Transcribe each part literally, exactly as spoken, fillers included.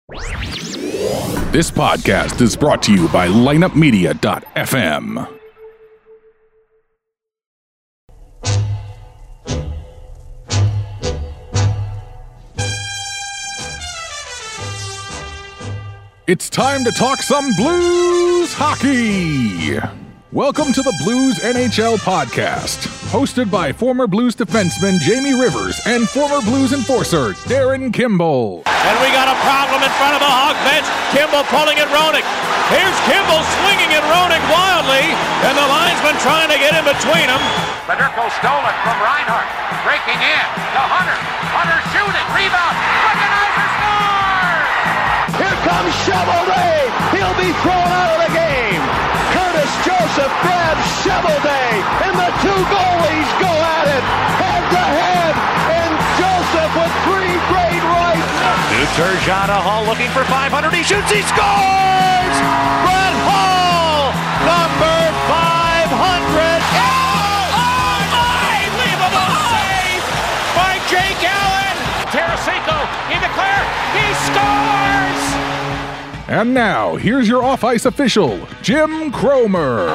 This podcast is brought to you by lineup media dot f m. It's time to talk some Blues hockey. Welcome to the Blues N H L podcast, hosted by former Blues defenseman Jamie Rivers and former Blues enforcer Darren Kimball. And we got a problem in front of the Hawk bench. Kimball pulling at Roenick. Here's Kimball swinging at Roenick wildly, and the linesman trying to get in between them. Federico stole it from Reinhart, breaking in to Hunter. Hunter shooting, rebound, Recognizer scores! Here comes Shovelday. He'll be thrown out of the game. Curtis Joseph grabs Shovelday, and the two goalies go at it head to head. And Joseph with three great rights. New Turgeon to Hall looking for five hundred. He shoots. He scores. Brett Hall, number five hundred. Oh, unbelievable save by Jake Allen. Tarasenko in the clear. He scores. And now, here's your off-ice official, Jim Cromer.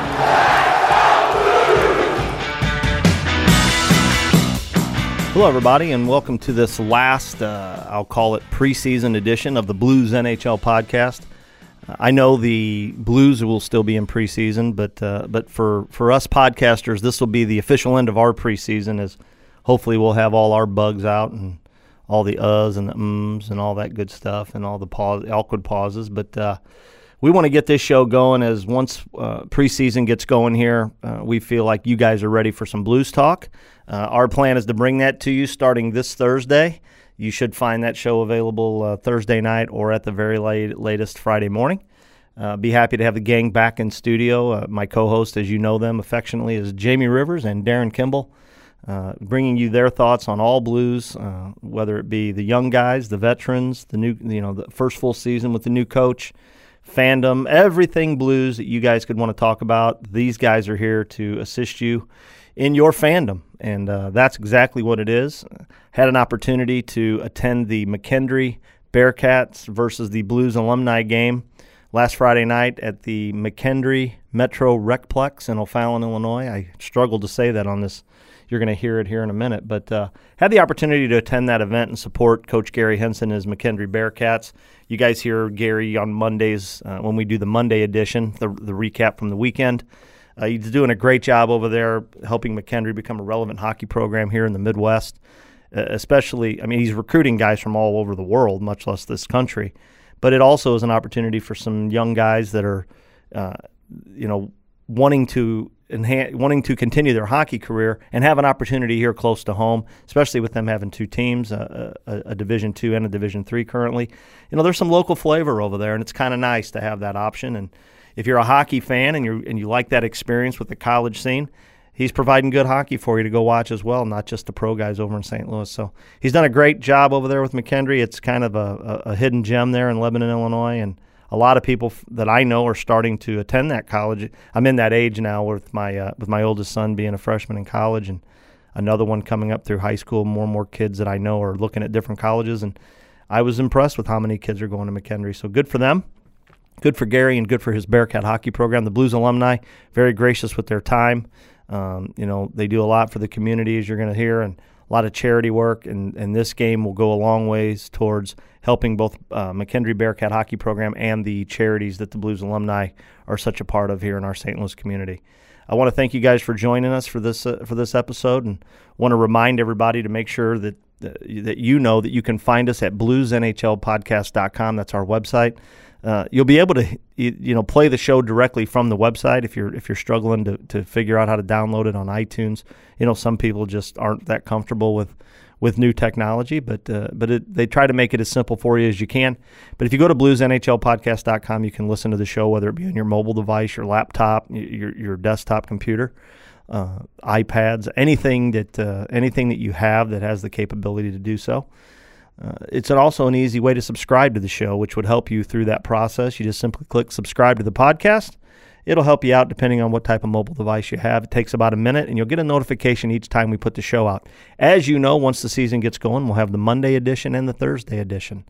Hello, everybody, and welcome to this last, uh, I'll call it preseason edition of the Blues N H L podcast. Uh, I know the Blues will still be in preseason, but uh, but for, for us podcasters, this will be the official end of our preseason, as hopefully we'll have all our bugs out and all the uhs and the ums and all that good stuff and all the pause, awkward pauses. But uh, we want to get this show going, as once uh, preseason gets going here, uh, we feel like you guys are ready for some Blues talk. Uh, our plan is to bring that to you starting this Thursday. You should find that show available uh, Thursday night or at the very late, latest Friday morning. Uh, be happy to have the gang back in studio. Uh, my co-host, as you know them affectionately, is Jamie Rivers and Darren Kimball. Uh, bringing you their thoughts on all Blues, uh, whether it be the young guys, the veterans, the new, you know, the first full season with the new coach, fandom, everything Blues that you guys could want to talk about. These guys are here to assist you in your fandom, and uh, that's exactly what it is. Had an opportunity to attend the McKendree Bearcats versus the Blues alumni game last Friday night at the McKendree Metro Recplex in O'Fallon, Illinois. I struggled to say that on this. You're going to hear it here in a minute. But uh, had the opportunity to attend that event and support Coach Gary Henson and his McKendree Bearcats. You guys hear Gary on Mondays uh, when we do the Monday edition, the, the recap from the weekend. Uh, he's doing a great job over there helping McKendree become a relevant hockey program here in the Midwest. Uh, especially, I mean, he's recruiting guys from all over the world, much less this country. But it also is an opportunity for some young guys that are, uh, you know, wanting to enhance, wanting to continue their hockey career and have an opportunity here close to home, especially with them having two teams, a, a, a Division two and a Division three currently. You know, there's some local flavor over there, and it's kind of nice to have that option. And if you're a hockey fan and you and you like that experience with the college scene, he's providing good hockey for you to go watch as well, not just the pro guys over in Saint Louis. So he's done a great job over there with McKendree. It's kind of a, a, a hidden gem there in Lebanon, Illinois, and a lot of people that I know are starting to attend that college. I'm in that age now with my uh, with my oldest son being a freshman in college, and another one coming up through high school. More and more kids that I know are looking at different colleges, and I was impressed with how many kids are going to McKendree. So good for them. Good for Gary and good for his Bearcat hockey program. The Blues alumni, very gracious with their time. Um, you know, they do a lot for the community, as you're going to hear, and a lot of charity work, and, and this game will go a long ways towards helping both uh, McKendree Bearcat hockey program and the charities that the Blues alumni are such a part of here in our Saint Louis community. I want to thank you guys for joining us for this uh, for this episode, and want to remind everybody to make sure that uh, that you know that you can find us at blues n h l podcast dot com. That's our website. Uh, you'll be able to you, you know play the show directly from the website if you're if you're struggling to, to figure out how to download it on iTunes. You know, some people just aren't that comfortable with, with new technology, but uh, but it, they try to make it as simple for you as you can. But if you go to blues n h l podcast dot com, you can listen to the show, whether it be on your mobile device, your laptop, your your desktop computer, uh, iPads, anything that uh, anything that you have that has the capability to do so. Uh, it's an also an easy way to subscribe to the show, which would help you through that process. You just simply click subscribe to the podcast. It'll help you out depending on what type of mobile device you have. It takes about a minute, and you'll get a notification each time we put the show out. As you know, once the season gets going, we'll have the Monday edition and the Thursday edition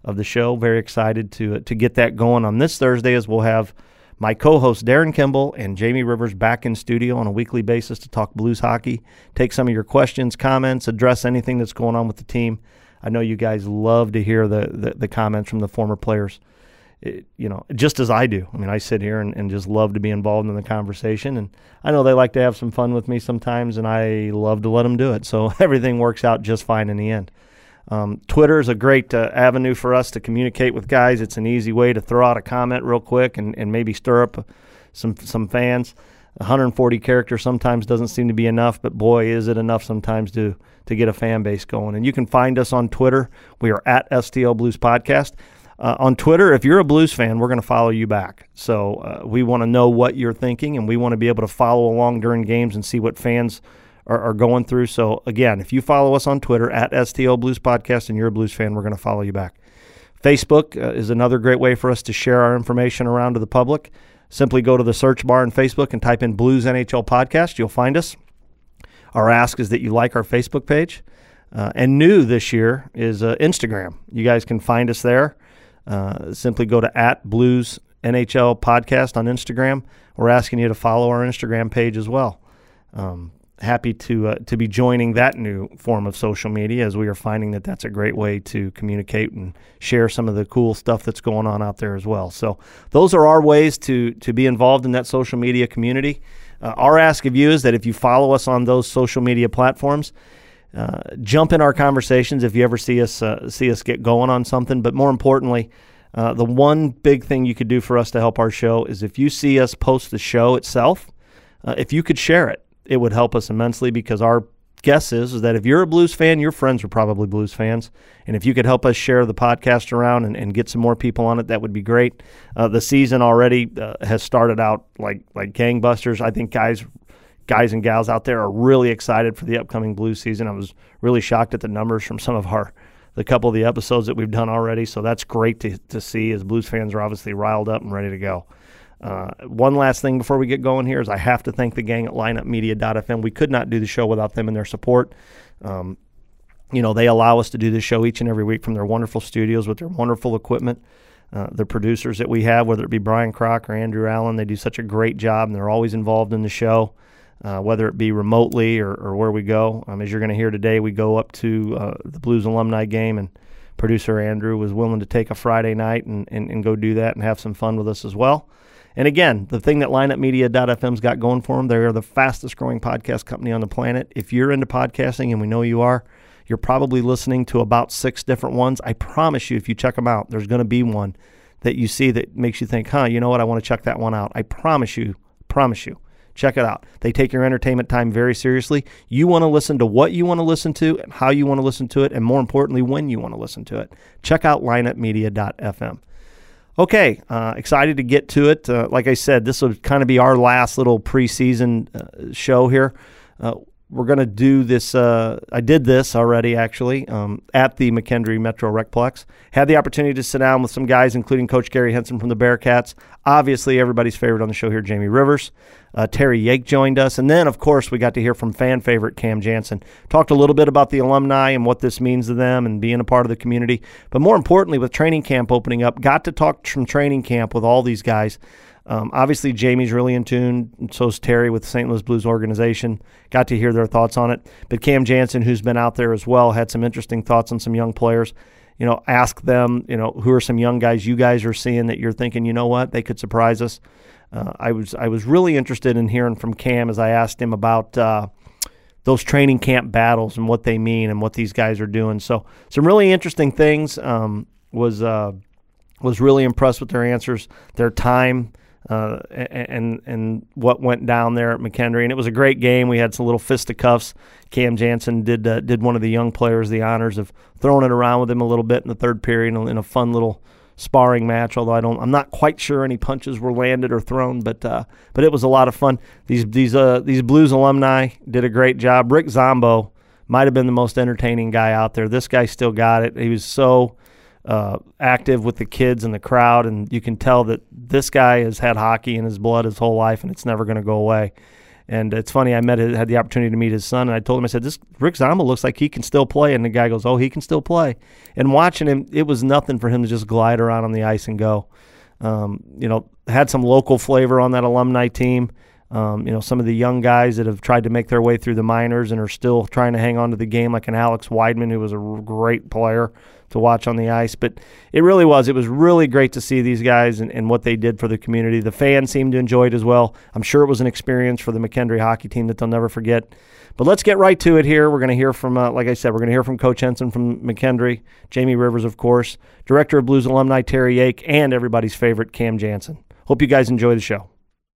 of the show. Very excited to to get that going on this Thursday, as we'll have my co-host Darren Kimball and Jamie Rivers back in studio on a weekly basis to talk Blues hockey, take some of your questions, comments, address anything that's going on with the team. I know you guys love to hear the the, the comments from the former players. It, you know, just as I do. I mean, I sit here and, and just love to be involved in the conversation, and I know they like to have some fun with me sometimes, and I love to let them do it. So everything works out just fine in the end. Um, Twitter is a great uh, avenue for us to communicate with guys. It's an easy way to throw out a comment real quick and, and maybe stir up some some fans. one hundred forty characters sometimes doesn't seem to be enough, but boy, is it enough sometimes to to get a fan base going. And you can find us on Twitter. We are at S T L Blues Podcast. Uh, on Twitter, if you're a Blues fan, we're going to follow you back. So uh, we want to know what you're thinking, and we want to be able to follow along during games and see what fans are, are going through. So, again, if you follow us on Twitter, at S T L Blues Podcast, and you're a Blues fan, we're going to follow you back. Facebook uh, is another great way for us to share our information around to the public. Simply go to the search bar on Facebook and type in Blues N H L Podcast. You'll find us. Our ask is that you like our Facebook page. Uh, and new this year is uh, Instagram. You guys can find us there. Uh, simply go to at Blues N H L Podcast on Instagram. We're asking you to follow our Instagram page as well. Um, happy to uh, to be joining that new form of social media, as we are finding that that's a great way to communicate and share some of the cool stuff that's going on out there as well. So those are our ways to to be involved in that social media community. Uh, our ask of you is that if you follow us on those social media platforms, Uh, jump in our conversations if you ever see us uh, see us get going on something. But more importantly, uh, the one big thing you could do for us to help our show is if you see us post the show itself, uh, if you could share it, it would help us immensely, because our guess is, is that if you're a Blues fan, your friends are probably Blues fans. And if you could help us share the podcast around and, and get some more people on it, that would be great. Uh, the season already uh, has started out like like gangbusters. I think guys Guys and gals out there are really excited for the upcoming Blues season. I was really shocked at the numbers from some of our, the couple of the episodes that we've done already. So that's great to, to see, as Blues fans are obviously riled up and ready to go. Uh, one last thing before we get going here is I have to thank the gang at lineup media dot f m. We could not do the show without them and their support. Um, you know, they allow us to do this show each and every week from their wonderful studios with their wonderful equipment. Uh, the producers that we have, whether it be Brian Kroc or Andrew Allen, they do such a great job, and they're always involved in the show. Uh, whether it be remotely or, or where we go. Um, as you're going to hear today, we go up to uh, the Blues alumni game, and producer Andrew was willing to take a Friday night and, and, and go do that and have some fun with us as well. And again, the thing that lineup media dot f m's got going for them, they are the fastest growing podcast company on the planet. If you're into podcasting, and we know you are, you're probably listening to about six different ones. I promise you, if you check them out, there's going to be one that you see that makes you think, huh, you know what, I want to check that one out. I promise you, promise you. Check it out. They take your entertainment time very seriously. You want to listen to what you want to listen to and how you want to listen to it, and more importantly, when you want to listen to it. Check out lineup media dot f m. Okay, uh, excited to get to it. Uh, like I said, this will kind of be our last little preseason uh, show here. Uh, we're going to do this. Uh, I did this already, actually, um, at the McKendree Metro Recplex. Had the opportunity to sit down with some guys, including Coach Gary Henson from the Bearcats. Obviously, everybody's favorite on the show here, Jamie Rivers. Uh, Terry Yake joined us. And then, of course, we got to hear from fan favorite Cam Jansen. Talked a little bit about the alumni and what this means to them and being a part of the community. But more importantly, with training camp opening up, got to talk from training camp with all these guys. Um, obviously, Jamie's really in tune, and so's Terry with the Saint Louis Blues organization. Got to hear their thoughts on it. But Cam Jansen, who's been out there as well, had some interesting thoughts on some young players. You know, ask them, you know, who are some young guys you guys are seeing that you're thinking, you know what, they could surprise us. Uh, I was I was really interested in hearing from Cam as I asked him about uh, those training camp battles and what they mean and what these guys are doing. So some really interesting things. Um, was uh, was really impressed with their answers, their time, uh, and and what went down there at McKendree. And it was a great game. We had some little fisticuffs. Cam Jansen did uh, did one of the young players the honors of throwing it around with him a little bit in the third period in a fun little sparring match, although I don't, I'm not quite sure any punches were landed or thrown, but uh, but it was a lot of fun. These these uh, these Blues alumni did a great job. Rick Zombo might have been the most entertaining guy out there. This guy still got it. He was so uh, active with the kids and the crowd, and you can tell that this guy has had hockey in his blood his whole life, and it's never going to go away. And it's funny, I met had the opportunity to meet his son, and I told him, I said, this Rick Zomba looks like he can still play. And the guy goes, oh, he can still play. And watching him, it was nothing for him to just glide around on the ice and go. Um, you know, had some local flavor on that alumni team. Um, you know, some of the young guys that have tried to make their way through the minors and are still trying to hang on to the game, like an Alex Weidman, who was a great player to watch on the ice. But it really was. It was really great to see these guys and, and what they did for the community. The fans seemed to enjoy it as well. I'm sure it was an experience for the McKendree hockey team that they'll never forget. But let's get right to it here. We're going to hear from, uh, like I said, we're going to hear from Coach Henson from McKendree, Jamie Rivers, of course, Director of Blues alumni Terry Yake, and everybody's favorite Cam Jansen. Hope you guys enjoy the show.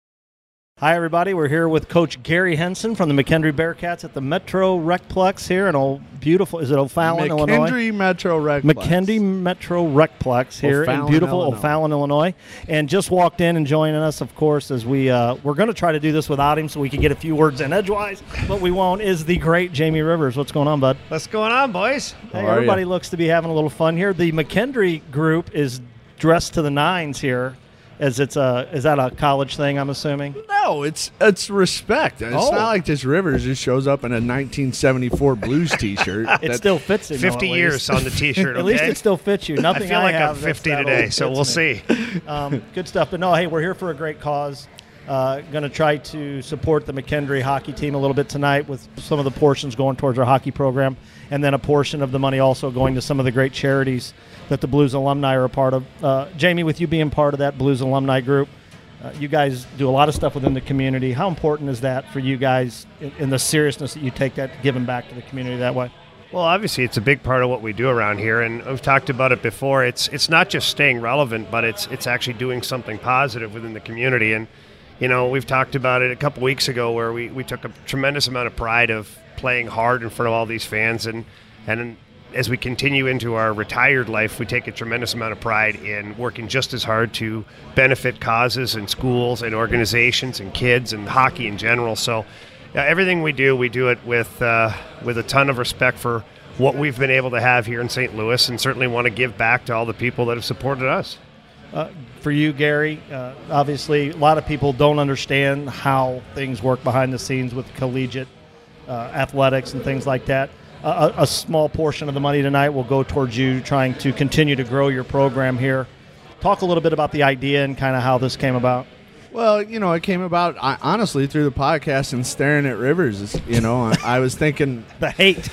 Hi, everybody. We're here with Coach Gary Henson from the McKendree Bearcats at the Metro Recplex here in old beautiful, is it O'Fallon, McKendree Illinois? McKendree Metro Recplex. McKendree Metro Recplex here O'Fallon, in beautiful Illinois. O'Fallon, Illinois. And just walked in and joining us, of course, as we, uh, we're going to try to do this without him so we can get a few words in edgewise, but we won't, is the great Jamie Rivers. What's going on, bud? What's going on, boys? Hey, How are everybody ya? looks to be having a little fun here. The McKendree group is dressed to the nines here. As it's a, is that a college thing, I'm assuming? No, it's it's respect. It's Oh. not like this Rivers just shows up in a nineteen seventy-four Blues T-shirt. It That- still fits him. though, fifty at years least. on the T-shirt, At least okay? it still fits you. I Nothing feel like have I'm that's fifty that today, old so fits we'll me. see. Um, good stuff. But no, hey, we're here for a great cause. Uh, going to try to support the McKendree hockey team a little bit tonight with some of the portions going towards our hockey program, and then a portion of the money also going to some of the great charities that the Blues alumni are a part of. Uh, Jamie, with you being part of that Blues alumni group, uh, you guys do a lot of stuff within the community. How important is that for you guys in, in the seriousness that you take that giving back to the community that way? Well, obviously, it's a big part of what we do around here, and we've talked about it before. It's it's not just staying relevant, but it's it's actually doing something positive within the community. And you know, we've talked about it a couple weeks ago, where we, we took a tremendous amount of pride of playing hard in front of all these fans, and and as we continue into our retired life, we take a tremendous amount of pride in working just as hard to benefit causes and schools and organizations and kids and hockey in general. So uh, everything we do, we do it with uh, with a ton of respect for what we've been able to have here in Saint Louis, and certainly want to give back to all the people that have supported us. Uh, for you, Gary, uh, obviously a lot of people don't understand how things work behind the scenes with collegiate uh, athletics and things like that. Uh, a, a small portion of the money tonight will go towards you trying to continue to grow your program here. Talk a little bit about the idea and kind of how this came about. Well, you know, it came about I, honestly through the podcast and staring at Rivers. It's, you know, I, I was thinking The hate.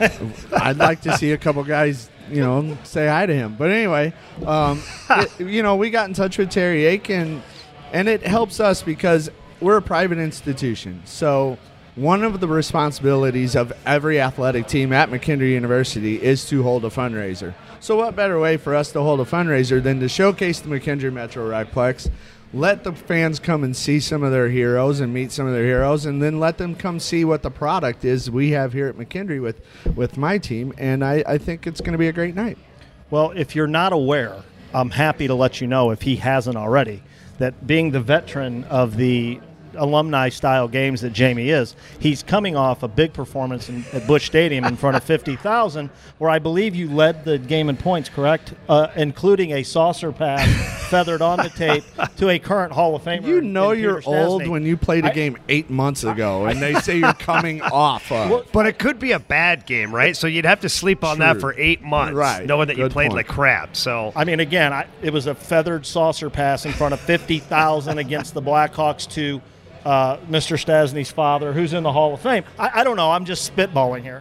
I'd like to see a couple guys, you know, say hi to him. But anyway, um, it, you know, we got in touch with Terry Yake, and, and it helps us because we're a private institution. So one of the responsibilities of every athletic team at McKendree University is to hold a fundraiser. So what better way for us to hold a fundraiser than to showcase the McKendree Metro Recplex, let the fans come and see some of their heroes and meet some of their heroes, and then let them come see what the product is we have here at McKendree with, with my team, and I, I think it's going to be a great night. Well, if you're not aware, I'm happy to let you know, if he hasn't already, that being the veteran of the alumni-style games that Jamie is, he's coming off a big performance in, at Busch Stadium in front of fifty thousand, where I believe you led the game in points, correct? Uh, including a saucer pass feathered on the tape to a current Hall of Famer. You know in you're Peter old Stastny. when you played a I- game eight months ago, and they say you're coming off of. But it could be a bad game, right? So you'd have to sleep on that True. for eight months, Right. knowing that you Good played point. like crap. So I mean, again, I, it was a feathered saucer pass in front of fifty thousand against the Blackhawks to uh, Mister Stastny's father, who's in the Hall of Fame. I, I don't know. I'm just spitballing here.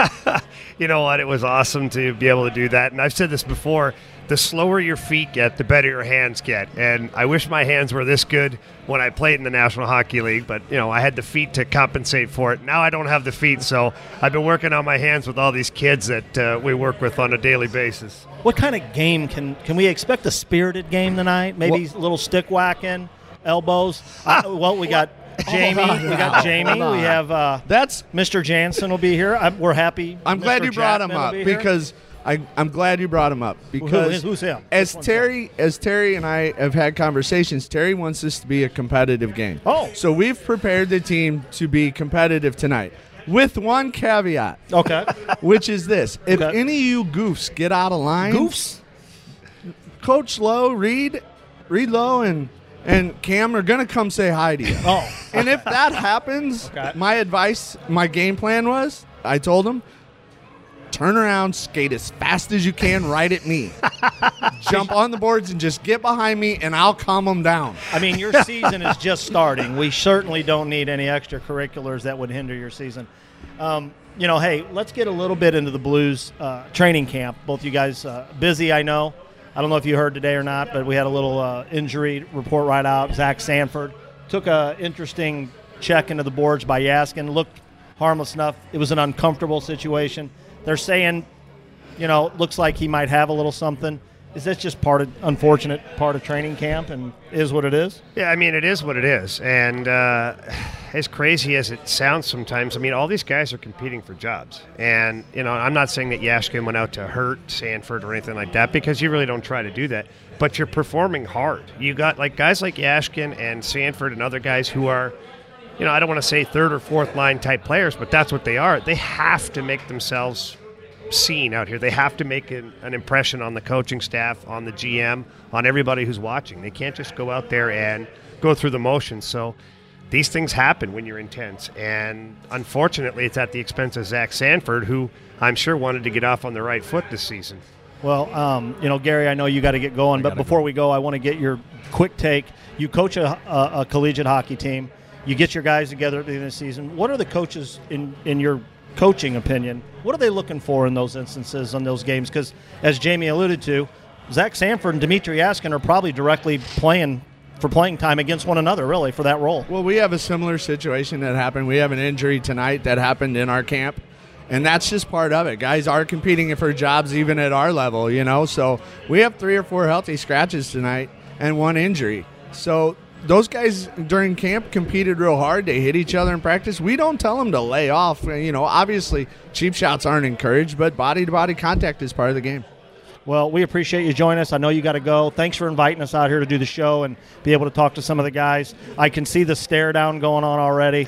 you know what? It was awesome to be able to do that. And I've said this before, the slower your feet get, the better your hands get. And I wish my hands were this good when I played in the National Hockey League, but, you know, I had the feet to compensate for it. Now I don't have the feet, so I've been working on my hands with all these kids that uh, we work with on a daily basis. What kind of game can can we expect? A spirited game tonight? Maybe a little stick whacking, elbows. Uh, well, we got Jamie. Hold on We now. got Jamie. Hold on. We have uh, That's. Mister Jansen will be here. I'm, we're happy. I'm glad Mister you brought him Jackman will up be here. because I, I'm glad you brought him up because who's him? as Which one's Terry as Terry and I have had conversations. Terry wants this to be a competitive game. Oh. so we've prepared the team to be competitive tonight, with one caveat, Okay. which is this: if Okay. any of you goofs get out of line, Goofs. Coach Lowe, Reed, Reed Lowe, and and Cam are gonna come say hi to you. Oh. And if that happens, Okay. my advice, my game plan was, I told him, turn around, skate as fast as you can right at me. Jump on the boards and just get behind me, and I'll calm them down. I mean, your season is just starting. We certainly don't need any extracurriculars that would hinder your season. Um, you know, hey, let's get a little bit into the Blues uh, training camp. Both you guys uh, busy, I know. I don't know if you heard today or not, but we had a little uh, injury report right out. Zach Sanford took a interesting check into the boards by Yaskin. Looked harmless enough. It was an uncomfortable situation. They're saying, you know, looks like he might have a little something. Is that just part of unfortunate part of training camp and is what it is? Yeah, I mean, it is what it is. And uh, as crazy as it sounds sometimes, I mean, all these guys are competing for jobs. And, you know, I'm not saying that Yashkin went out to hurt Sanford or anything like that, because you really don't try to do that. But you're performing hard. You got, like, guys like Yashkin and Sanford and other guys who are, you know, I don't want to say third or fourth line type players, but that's what they are. They have to make themselves seen out here. They have to make an, an impression on the coaching staff, on the G M, on everybody who's watching. They can't just go out there and go through the motions. So these things happen when you're intense. And unfortunately, it's at the expense of Zach Sanford, who I'm sure wanted to get off on the right foot this season. Well, um, you know, Gary, I know you got to get going, but before go. we go, I want to get your quick take. You coach a, a, a collegiate hockey team. You get your guys together at the end of the season. What are the coaches, in, in your coaching opinion, what are they looking for in those instances on those games? Because as Jamie alluded to, Zach Sanford and Dmitry Yaskin are probably directly playing for playing time against one another, really, for that role. Well, we have a similar situation that happened. We have an injury tonight that happened in our camp, and that's just part of it. Guys are competing for jobs even at our level, you know. So we have three or four healthy scratches tonight and one injury. So those guys during camp competed real hard. They hit each other in practice. We don't tell them to lay off. You know, obviously cheap shots aren't encouraged, but body-to-body contact is part of the game. Well, we appreciate you joining us. I know you got to go. Thanks for inviting us out here to do the show and be able to talk to some of the guys. I can see the stare down going on already.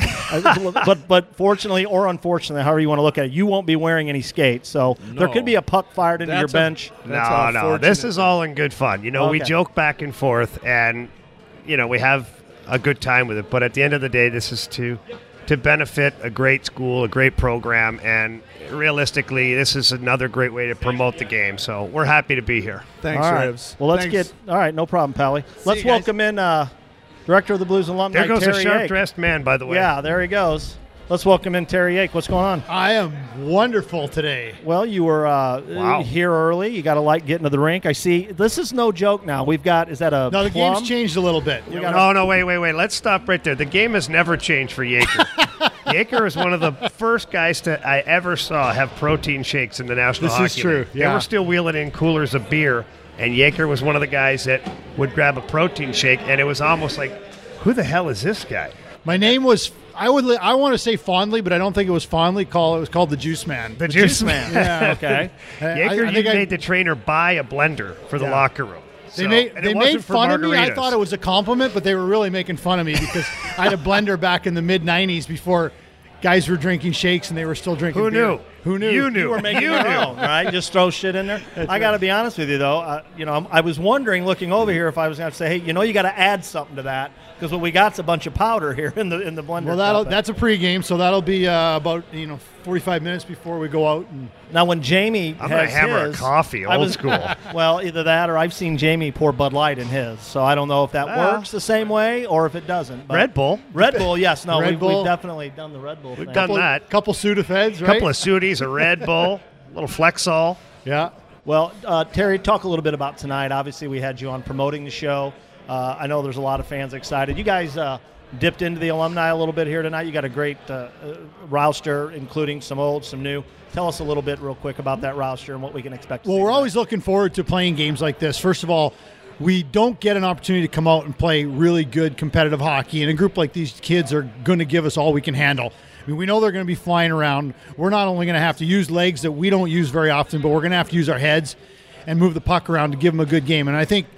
but but fortunately or unfortunately, however you want to look at it, you won't be wearing any skates. So no. there could be a puck fired into That's your a, bench. No, no. This is all in good fun. You know, Okay. we joke back and forth, and, you know, we have a good time with it. But at the end of the day, this is to to benefit a great school, a great program, and realistically, this is another great way to promote the game. So we're happy to be here. Thanks, All right. Rivs. Well, let's Thanks. get – all right, no problem, Pally. Let's you guys. welcome in uh, Director of the Blues Alumni, There goes Terry a Ake. sharp-dressed man, by the way. Yeah, there he goes. Let's welcome in Terry Ake. What's going on? I am wonderful today. Well, you were uh, Wow. here early. You got to like getting to the rink. I see. This is no joke now. We've got – is that a No, the plum? game's changed a little bit. We got No, no, wait, wait, wait. Let's stop right there. The game has never changed for Yaker. Yaker is one of the first guys to I ever saw have protein shakes in the National This Hockey is true, League. They yeah. were still wheeling in coolers of beer, and Yaker was one of the guys that would grab a protein shake, and it was almost like, who the hell is this guy? My name was I would li- I want to say fondly, but I don't think it was fondly. Call it was called the Juice Man. The, Juice Man. Yeah. Okay. Yaker, I- I you think I- made the trainer buy a blender for the Yeah. locker room. They So- made and they it wasn't made for fun of me. I margaritas. thought it was a compliment, but they were really making fun of me because I had a blender back in the mid nineties before guys were drinking shakes and they were still drinking Who beer. knew? Who knew? You knew. You were making You your knew. own, right? Just throw shit in there. I got to be honest with you, though. Uh, you know, I'm, I was wondering, looking over here, if I was going to say, hey, you know, you got to add something to that because what we got's a bunch of powder here in the in the blender. Well, that'll cup. that's a pregame, so that'll be uh, about you know forty-five minutes before we go out. And Now, when Jamie I'm gonna has hammer his, a coffee, I old was- school. Well, either that or I've seen Jamie pour Bud Light in his, so I don't know if that Well. works the same way or if it doesn't. But Red Bull. Red Bull, yes. No, Red we've, Bull. we've definitely done the Red Bull We've thing. done couple, that. couple Sudafeds, A right? couple of Sudis, a Red Bull, a little Flexol. yeah. Well, uh, Terry, talk a little bit about tonight. Obviously, we had you on promoting the show. Uh, I know there's a lot of fans excited. You guys uh, dipped into the alumni a little bit here tonight. You got a great uh, uh, roster, including some old, some new. Tell us a little bit real quick about that roster and what we can expect to Well, see we're tonight. always looking forward to playing games like this. First of all, we don't get an opportunity to come out and play really good competitive hockey, and a group like these kids are going to give us all we can handle. I mean, we know they're going to be flying around. We're not only going to have to use legs that we don't use very often, but we're going to have to use our heads and move the puck around to give them a good game. And I think,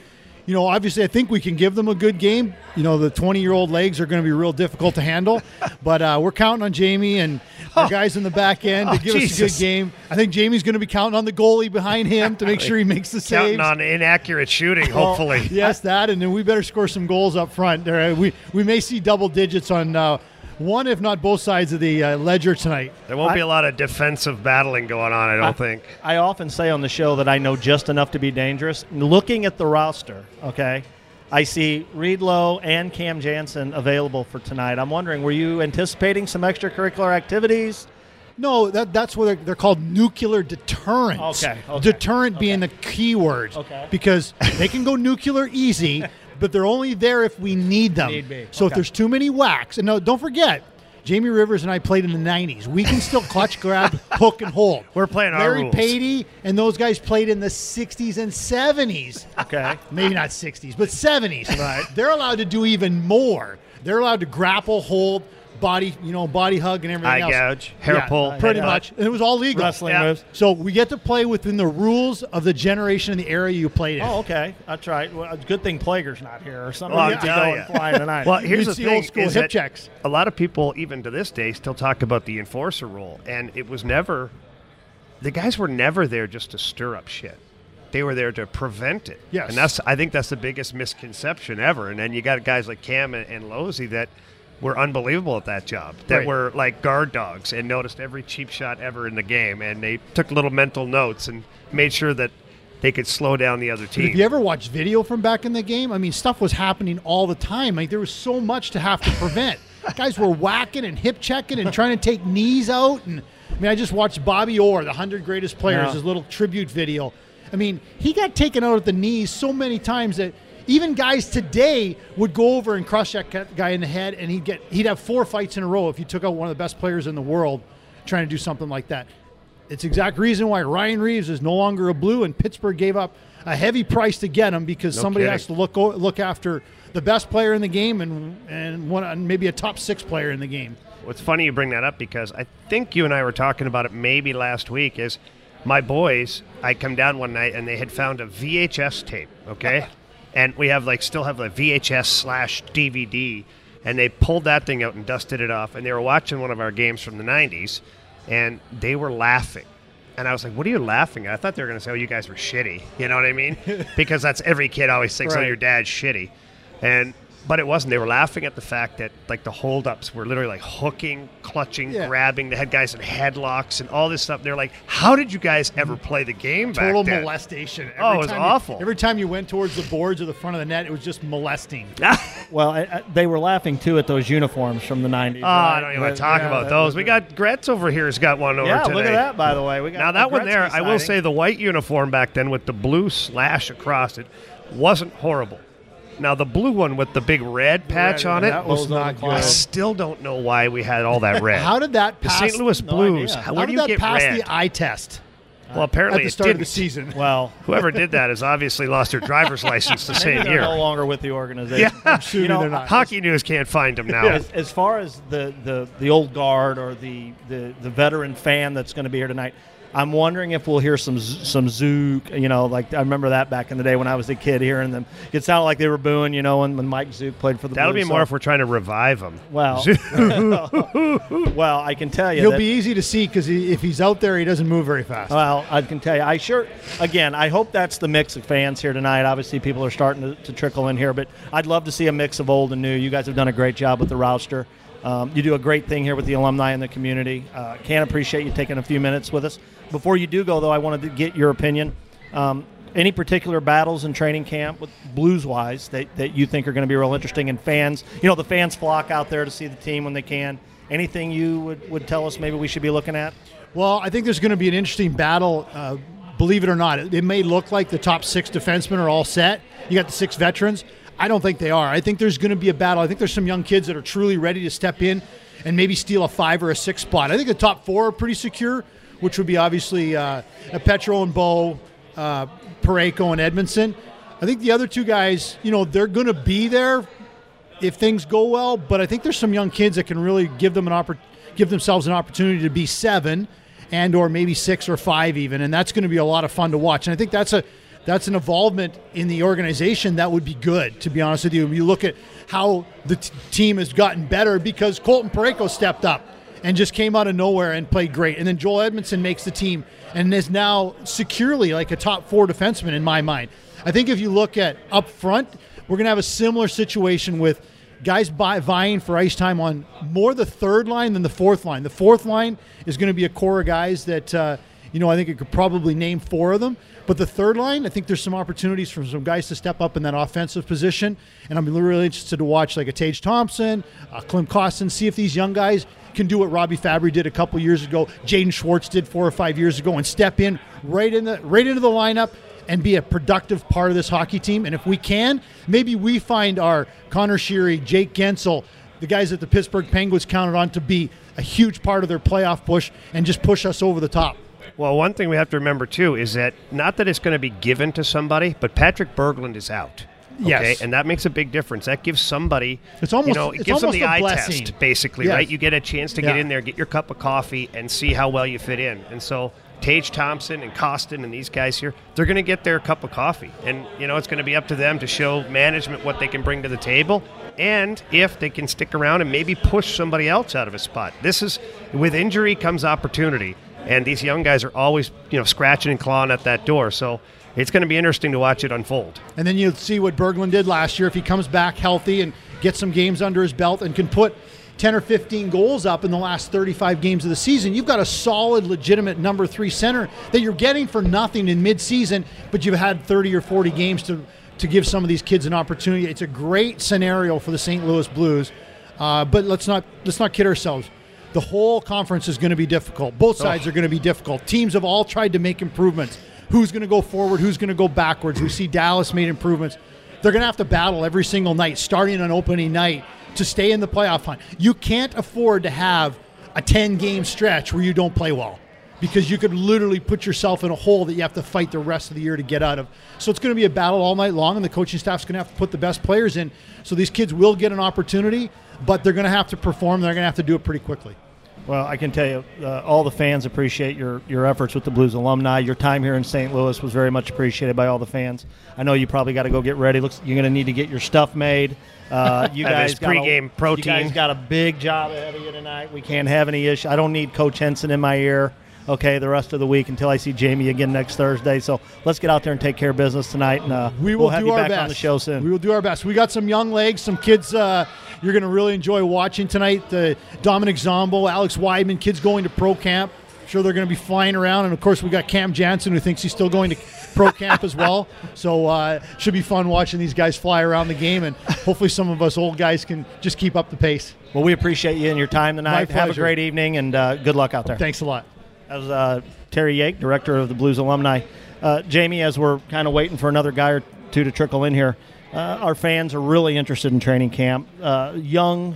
you know, obviously I think we can give them a good game. You know, the twenty-year-old legs are going to be real difficult to handle. But uh, we're counting on Jamie and the guys in the back end to Oh, give Jesus. us a good game. I think Jamie's going to be counting on the goalie behind him to make sure he makes the Counting saves. on inaccurate shooting, hopefully. Well, yes, that, and then we better score some goals up front. There, we we may see double digits on uh, one, if not both sides of the uh, ledger tonight. There won't be I- a lot of defensive battling going on, I don't I- think. I often say on the show that I know just enough to be dangerous. Looking at the roster, okay, I see Reed Lowe and Cam Jansen available for tonight. I'm wondering, were you anticipating some extracurricular activities? No, that that's what they're, they're called nuclear deterrents. Okay, okay, Deterrent being the key word. Okay. Because they can go nuclear easy, but they're only there if we need them. Need be. So if Okay. there's too many whacks, and no, don't forget, Jamie Rivers and I played in the nineties. We can still clutch, grab, hook, and hold. We're playing our Larry rules. Patey and those guys played in the sixties and seventies. Okay. Maybe not sixties, but seventies. Right. They're allowed to do even more. They're allowed to grapple, hold, body, you know, body hug and everything Eye else. gouge, hair Yeah, pull. pretty Yeah. much. And it was all legal. Wrestling Yeah. moves. So we get to play within the rules of the generation and the era you played in. Oh, okay. That's right. Well, it's a good thing Plager's not here or something. Well, Well, I'm be telling going ya. flying tonight. Well, here's You'd the see thing: old school is hip that checks. a lot of people, even to this day, still talk about the enforcer rule, and it was never. The guys were never there just to stir up shit. They were there to prevent it. Yes. and that's I think that's the biggest misconception ever. And then you got guys like Cam and, and Losey that were unbelievable at that job. That Right. were like guard dogs and noticed every cheap shot ever in the game, and they took little mental notes and made sure that they could slow down the other But team. if you ever watched video from back in the game, I mean, stuff was happening all the time. Like there was so much to have to prevent. Guys were whacking and hip checking and trying to take knees out. And I mean, I just watched Bobby Orr, the one hundred greatest players, Yeah. his little tribute video. I mean, he got taken out at the knees so many times that even guys today would go over and crush that ca- guy in the head, and he'd get he'd have four fights in a row if you took out one of the best players in the world trying to do something like that. It's the exact reason why Ryan Reeves is no longer a Blue, and Pittsburgh gave up a heavy price to get him because No somebody kidding. has to look o- look after the best player in the game and and one and maybe a top six player in the game. What's funny you bring that up because I think you and I were talking about it maybe last week is my boys, I come down one night and they had found a V H S tape, okay? And we have like still have a V H S slash D V D, and they pulled that thing out and dusted it off, and they were watching one of our games from the nineties, and they were laughing. And I was like, what are you laughing at? I thought they were going to say, oh, you guys were shitty. You know what I mean? Because that's every kid always thinks, oh, Right. your dad's shitty. And but it wasn't. They were laughing at the fact that like the holdups were literally like hooking, clutching, Yeah. grabbing. They had guys in headlocks and all this stuff. They're like, how did you guys ever play the game back Total then? molestation. Every Oh, it was time you- awful. every time you went towards the boards or the front of the net, it was just molesting. Well, I, I, they were laughing too at those uniforms from the nineties. Oh, I don't even want to talk about those. We got Gretz over here has got one over Yeah, today. look at that. By the way, we got Now that the one there, Gretzky I will sighting. say the white uniform back then with the blue slash across it wasn't horrible. Now the blue one with the big red patch on it, that was not I good. still don't know why we had all that red. How did that the pass? Saint Louis no Blues? idea. How, How where did do you that get pass red? the eye test well, apparently at the it start of the didn't. season? Well, Whoever did that has obviously lost their driver's license the maybe same they're year. no longer with the organization. Yeah. Assuming You know, they're not. Hockey News can't find them now. As, as far as the, the, the old guard or the, the, the veteran fan that's going to be here tonight, I'm wondering if we'll hear some Z- some Zook. You know, like I remember that back in the day when I was a kid, hearing them. It sounded like they were booing. You know, when, when Mike Zook played for the That'll Blues. be more So- if we're trying to revive them. well. well, I can tell you. He'll that, be easy to see because he, if he's out there, he doesn't move very fast. Well, I can tell you. I sure. Again, I hope that's the mix of fans here tonight. Obviously, people are starting to, to trickle in here, but I'd love to see a mix of old and new. You guys have done a great job with the roster. Um, you do a great thing here with the alumni and the community. Uh, can't appreciate you taking a few minutes with us. Before you do go, though, I wanted to get your opinion. Um, any particular battles in training camp, with blues-wise, that, that you think are going to be real interesting? And fans, you know, the fans flock out there to see the team when they can. Anything you would, would tell us maybe we should be looking at? Well, I think there's going to be an interesting battle. Uh, believe it or not, it, it may look like the top six defensemen are all set. You got the six veterans. I don't think they are. I think there's going to be a battle. I think there's some young kids that are truly ready to step in and maybe steal a five or a six spot. I think the top four are pretty secure, which would be obviously uh, Petro and Bo, uh, Parayko and Edmondson. I think the other two guys, you know, they're going to be there if things go well, but I think there's some young kids that can really give them an oppor- give themselves an opportunity to be seven and or maybe six or five even, and that's going to be a lot of fun to watch. And I think that's a that's an involvement in the organization that would be good, to be honest with you. When you look at how the t- team has gotten better because Colton Parayko stepped up and just came out of nowhere and played great. And then Joel Edmondson makes the team and is now securely like a top four defenseman in my mind. I think if you look at up front, we're going to have a similar situation with guys buy, vying for ice time on more the third line than the fourth line. The fourth line is going to be a core of guys that, uh, you know, I think it could probably name four of them. But the third line, I think there's some opportunities for some guys to step up in that offensive position. And I'm really interested to watch like a Tage Thompson, uh, Klim Kostin, see if these young guys can do what Robbie Fabry did a couple years ago, Jaden Schwartz did four or five years ago, and step in right in the right into the lineup and be a productive part of this hockey team. And if we can, maybe we find our Connor Sheary, Jake Gensel, the guys that the Pittsburgh Penguins counted on to be a huge part of their playoff push and just push us over the top. Well, one thing we have to remember, too, is that not that it's going to be given to somebody, but Patrick Berglund is out. Okay? Yes. And that makes a big difference. That gives somebody, It's almost- you know, it it's gives them almost the a eye blessing. test, basically, Yes. right? You get a chance to Yeah. get in there, get your cup of coffee, and see how well you fit in. And so Tage Thompson and Kostin and these guys here, they're going to get their cup of coffee. And, you know, it's going to be up to them to show management what they can bring to the table and if they can stick around and maybe push somebody else out of a spot. This is, with injury comes opportunity. And these young guys are always, you know, scratching and clawing at that door. So it's going to be interesting to watch it unfold. And then you'll see what Berglund did last year if he comes back healthy and gets some games under his belt and can put ten or fifteen goals up in the last thirty-five games of the season. You've got a solid, legitimate number three center that you're getting for nothing in midseason, but you've had thirty or forty games to, to give some of these kids an opportunity. It's a great scenario for the Saint Louis Blues. Uh, but let's not let's not kid ourselves. The whole conference is going to be difficult. Both sides oh. are going to be difficult. Teams have all tried to make improvements. Who's going to go forward? Who's going to go backwards? We see Dallas made improvements. They're going to have to battle every single night, starting on opening night, to stay in the playoff hunt. You can't afford to have a ten-game stretch where you don't play well because you could literally put yourself in a hole that you have to fight the rest of the year to get out of. So it's going to be a battle all night long, and the coaching staff's going to have to put the best players in. So these kids will get an opportunity, but they're going to have to perform. They're going to have to do it pretty quickly. Well, I can tell you, uh, all the fans appreciate your, your efforts with the Blues alumni. Your time here in Saint Louis was very much appreciated by all the fans. I know you probably got to go get ready. Looks you're going to need to get your stuff made. Uh, you guys got pregame a, protein. You guys got a big job ahead of you tonight. We can't have any issue. I don't need Coach Henson in my ear. Okay, the rest of the week until I see Jamie again next Thursday. So let's get out there and take care of business tonight, and uh, we will we'll have do you our back best on the show soon. We will do our best. We got some young legs, some kids uh, you're going to really enjoy watching tonight. The Dominic Zombo, Alex Weidman, kids going to pro camp. I'm sure they're going to be flying around, and of course we got Cam Jansen who thinks he's still going to pro camp as well. So uh, should be fun watching these guys fly around the game, and hopefully some of us old guys can just keep up the pace. Well, we appreciate you and your time tonight. My Have a pleasure. great evening, and uh, good luck out there. Thanks a lot. That was uh, Terry Yake, director of the Blues alumni. Uh, Jamie, as we're kind of waiting for another guy or two to trickle in here, uh, our fans are really interested in training camp. Uh, young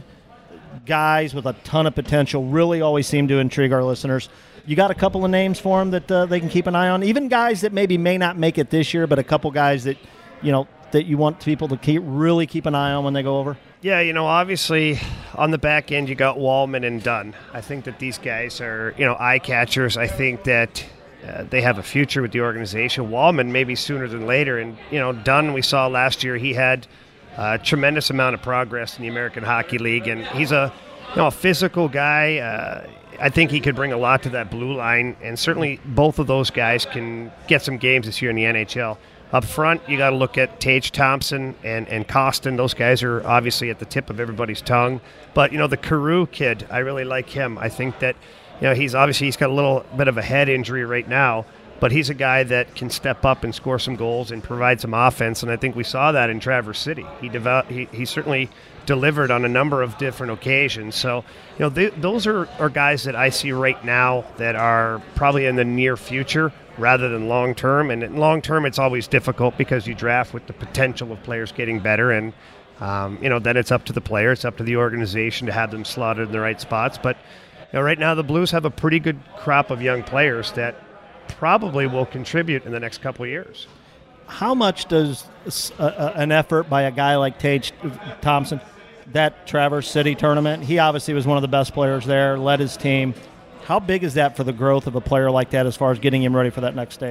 guys with a ton of potential really always seem to intrigue our listeners. You got a couple of names for them that uh, they can keep an eye on? Even guys that maybe may not make it this year, but a couple guys that, you know, that you want people to keep really keep an eye on when they go over? Yeah, you know, obviously on the back end you got Wallman and Dunn. I think that these guys are, you know, eye catchers. I think that uh, they have a future with the organization. Wallman maybe sooner than later. And, you know, Dunn, we saw last year, he had a tremendous amount of progress in the American Hockey League. And he's a, you know, a physical guy. Uh, I think he could bring a lot to that blue line. And certainly both of those guys can get some games this year in the N H L. Up front, you got to look at Tage Thompson and, and Kostin. Those guys are obviously at the tip of everybody's tongue. But, you know, the Carew kid, I really like him. I think that, you know, he's obviously he's got a little bit of a head injury right now, but he's a guy that can step up and score some goals and provide some offense. And I think we saw that in Traverse City. He developed, he, he certainly delivered on a number of different occasions. So, you know, they, those are, are guys that I see right now that are probably in the near future rather than long-term. And in long-term, it's always difficult because you draft with the potential of players getting better. And, um, you know, then it's up to the player. It's up to the organization to have them slotted in the right spots. But, you know, right now the Blues have a pretty good crop of young players that probably will contribute in the next couple of years. How much does a, a, an effort by a guy like Tage Thompson, that Traverse City tournament, he obviously was one of the best players there, led his team. How big is that for the growth of a player like that as far as getting him ready for that next stage?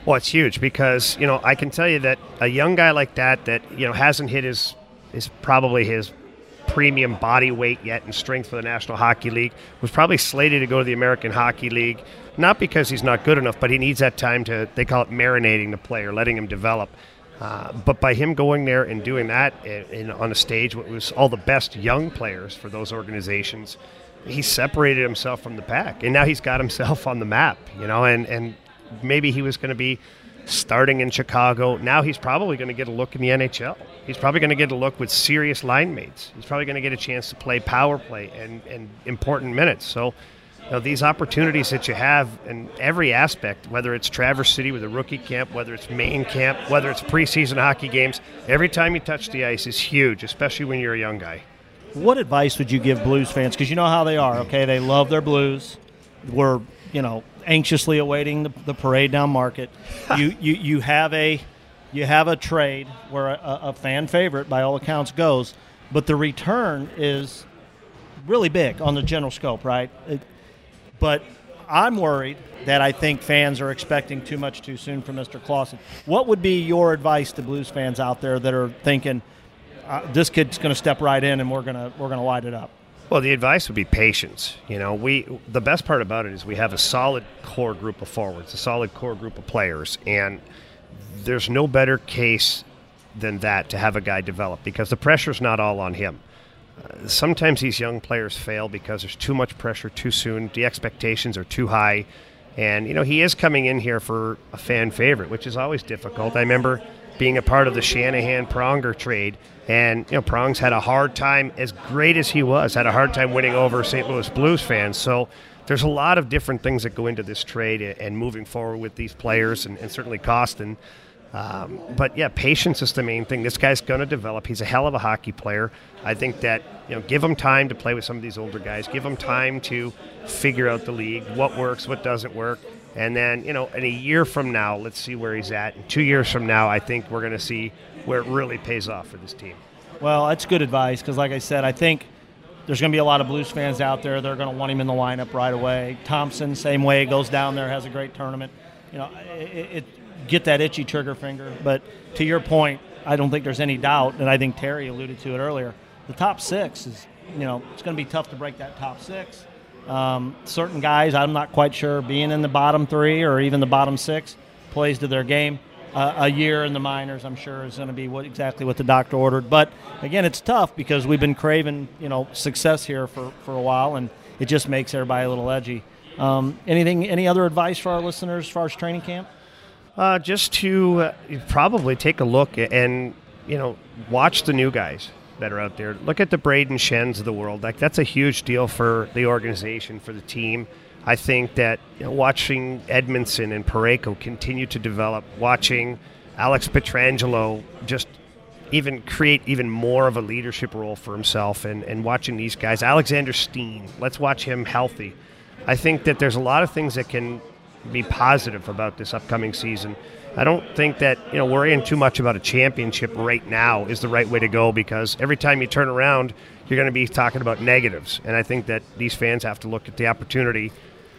Well, it's huge because, you know, I can tell you that a young guy like that that, you know, hasn't hit his, his probably his premium body weight yet in strength for the National Hockey League, was probably slated to go to the American Hockey League, not because he's not good enough, but he needs that time to, they call it marinating the player, letting him develop. Uh, but by him going there and doing that in, in, on a stage what was all the best young players for those organizations, he separated himself from the pack. And now he's got himself on the map, you know, and, and maybe he was going to be starting in Chicago. Now he's probably going to get a look in the N H L. He's probably going to get a look with serious line mates. He's probably going to get a chance to play power play and, and important minutes. So, you know, these opportunities that you have in every aspect, whether it's Traverse City with a rookie camp, whether it's Maine camp, whether it's preseason hockey games, every time you touch the ice is huge, especially when you're a young guy. What advice would you give Blues fans? Because you know how they are, okay? They love their Blues. We're, you know, anxiously awaiting the, the parade down Market. you, you you have a you have a trade where a, a fan favorite, by all accounts, goes, but the return is really big on the general scope, right? It, but I'm worried that I think fans are expecting too much too soon from Mister Clausen. What would be your advice to Blues fans out there that are thinking, uh, this kid's going to step right in and we're going to we're going to light it up? Well, the advice would be patience. You know, we the best part about it is we have a solid core group of forwards, a solid core group of players, and there's no better case than that to have a guy develop because the pressure's not all on him. Uh, sometimes these young players fail because there's too much pressure too soon. The expectations are too high. And, you know, he is coming in here for a fan favorite, which is always difficult. I remember being a part of the Shanahan-Pronger trade, and, you know, Prongs had a hard time, as great as he was, had a hard time winning over Saint Louis Blues fans. So there's a lot of different things that go into this trade and moving forward with these players, and, and certainly Costin. Um, but, yeah, patience is the main thing. This guy's going to develop. He's a hell of a hockey player. I think that, you know, give him time to play with some of these older guys. Give him time to figure out the league, what works, what doesn't work. And then, you know, in a year from now, let's see where he's at. In two years from now, I think we're going to see where it really pays off for this team. Well, that's good advice because, like I said, I think there's going to be a lot of Blues fans out there. They're going to want him in the lineup right away. Thompson, same way, goes down there, has a great tournament. You know, it, it get that itchy trigger finger. But to your point, I don't think there's any doubt, and I think Terry alluded to it earlier, the top six is, you know, it's going to be tough to break that top six. Um, certain guys, I'm not quite sure, being in the bottom three or even the bottom six plays to their game. Uh, a year in the minors, I'm sure, is going to be what exactly what the doctor ordered. But, again, it's tough because we've been craving, you know, success here for, for a while, and it just makes everybody a little edgy. Um, anything, any other advice for our listeners as far as training camp? Uh, just to uh, probably take a look and, you know, watch the new guys that are out there. Look at the Braden Shens of the world. Like, that's a huge deal for the organization, for the team. I think that, you know, watching Edmondson and Parayko continue to develop, watching Alex Pietrangelo just even create even more of a leadership role for himself, and, and watching these guys. Alexander Steen, let's watch him healthy. I think that there's a lot of things that can be positive about this upcoming season. I don't think that, you know, worrying too much about a championship right now is the right way to go, because every time you turn around, you're going to be talking about negatives. And I think that these fans have to look at the opportunity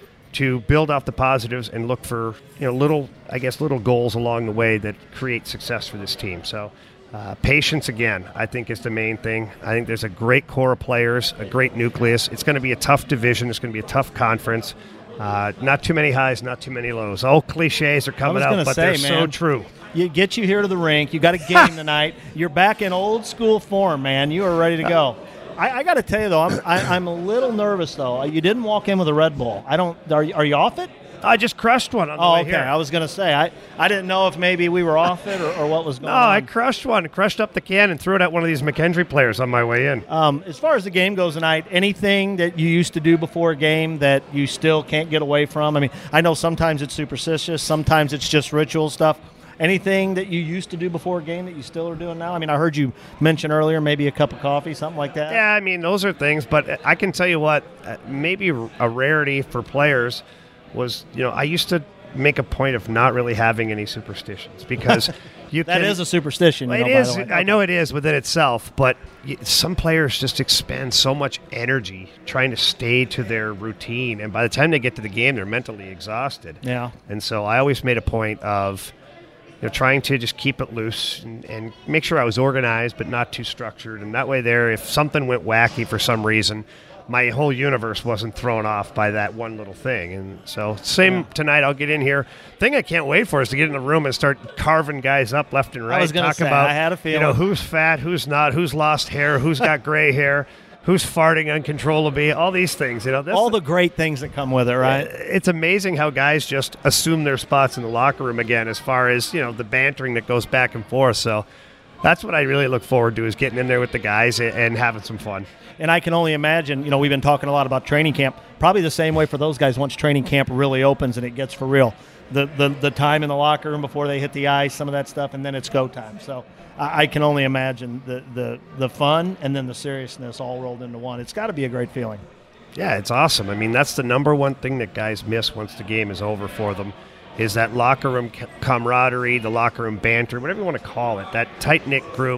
to build off the positives and look for, you know, little, I guess, little goals along the way that create success for this team. So uh, patience, again, I think is the main thing. I think there's a great core of players, a great nucleus. It's going to be a tough division. It's going to be a tough conference. Uh, not too many highs, not too many lows. All cliches are coming out, but say, they're man, so true. You get you here to the rink. You got a game tonight. You're back in old school form, man. You are ready to go. I, I got to tell you, though, I'm, I, I'm a little nervous, though. You didn't walk in with a Red Bull. I don't. Are you, are you off it? I just crushed one on the oh, way okay. here. I was going to say, I, I didn't know if maybe we were off it or, or what was going no, on. No, I crushed one. Crushed up the can and threw it at one of these McKendree players on my way in. Um, as far as the game goes tonight, anything that you used to do before a game that you still can't get away from? I mean, I know sometimes it's superstitious. Sometimes it's just ritual stuff. Anything that you used to do before a game that you still are doing now? I mean, I heard you mention earlier maybe a cup of coffee, something like that. Yeah, I mean, those are things. But I can tell you what, maybe a rarity for players was, you know, I used to make a point of not really having any superstitions because you that can, is a superstition. Well, you it know, is. by the way. I know it is within itself, but y- some players just expend so much energy trying to stay to their routine, and by the time they get to the game, they're mentally exhausted. Yeah. And so I always made a point of, you know, trying to just keep it loose and, and make sure I was organized but not too structured. And that way there, if something went wacky for some reason, my whole universe wasn't thrown off by that one little thing. And so same yeah. tonight, I'll get in here. Thing I can't wait for is to get in the room and start carving guys up left and right. I was going to say, about, I had a feeling. You know, who's fat, who's not, who's lost hair, who's got gray hair, who's farting uncontrollably, all these things. You know, all the great things that come with it, right? It's amazing how guys just assume their spots in the locker room again as far as, you know, the bantering that goes back and forth. So that's what I really look forward to, is getting in there with the guys and having some fun. And I can only imagine, you know, we've been talking a lot about training camp, probably the same way for those guys once training camp really opens and it gets for real. The the, the time in the locker room before they hit the ice, some of that stuff, and then it's go time. So I, I can only imagine the, the, the fun and then the seriousness all rolled into one. It's got to be a great feeling. Yeah, it's awesome. I mean, that's the number one thing that guys miss once the game is over for them, is that locker room camaraderie, the locker room banter, whatever you want to call it, that tight-knit group.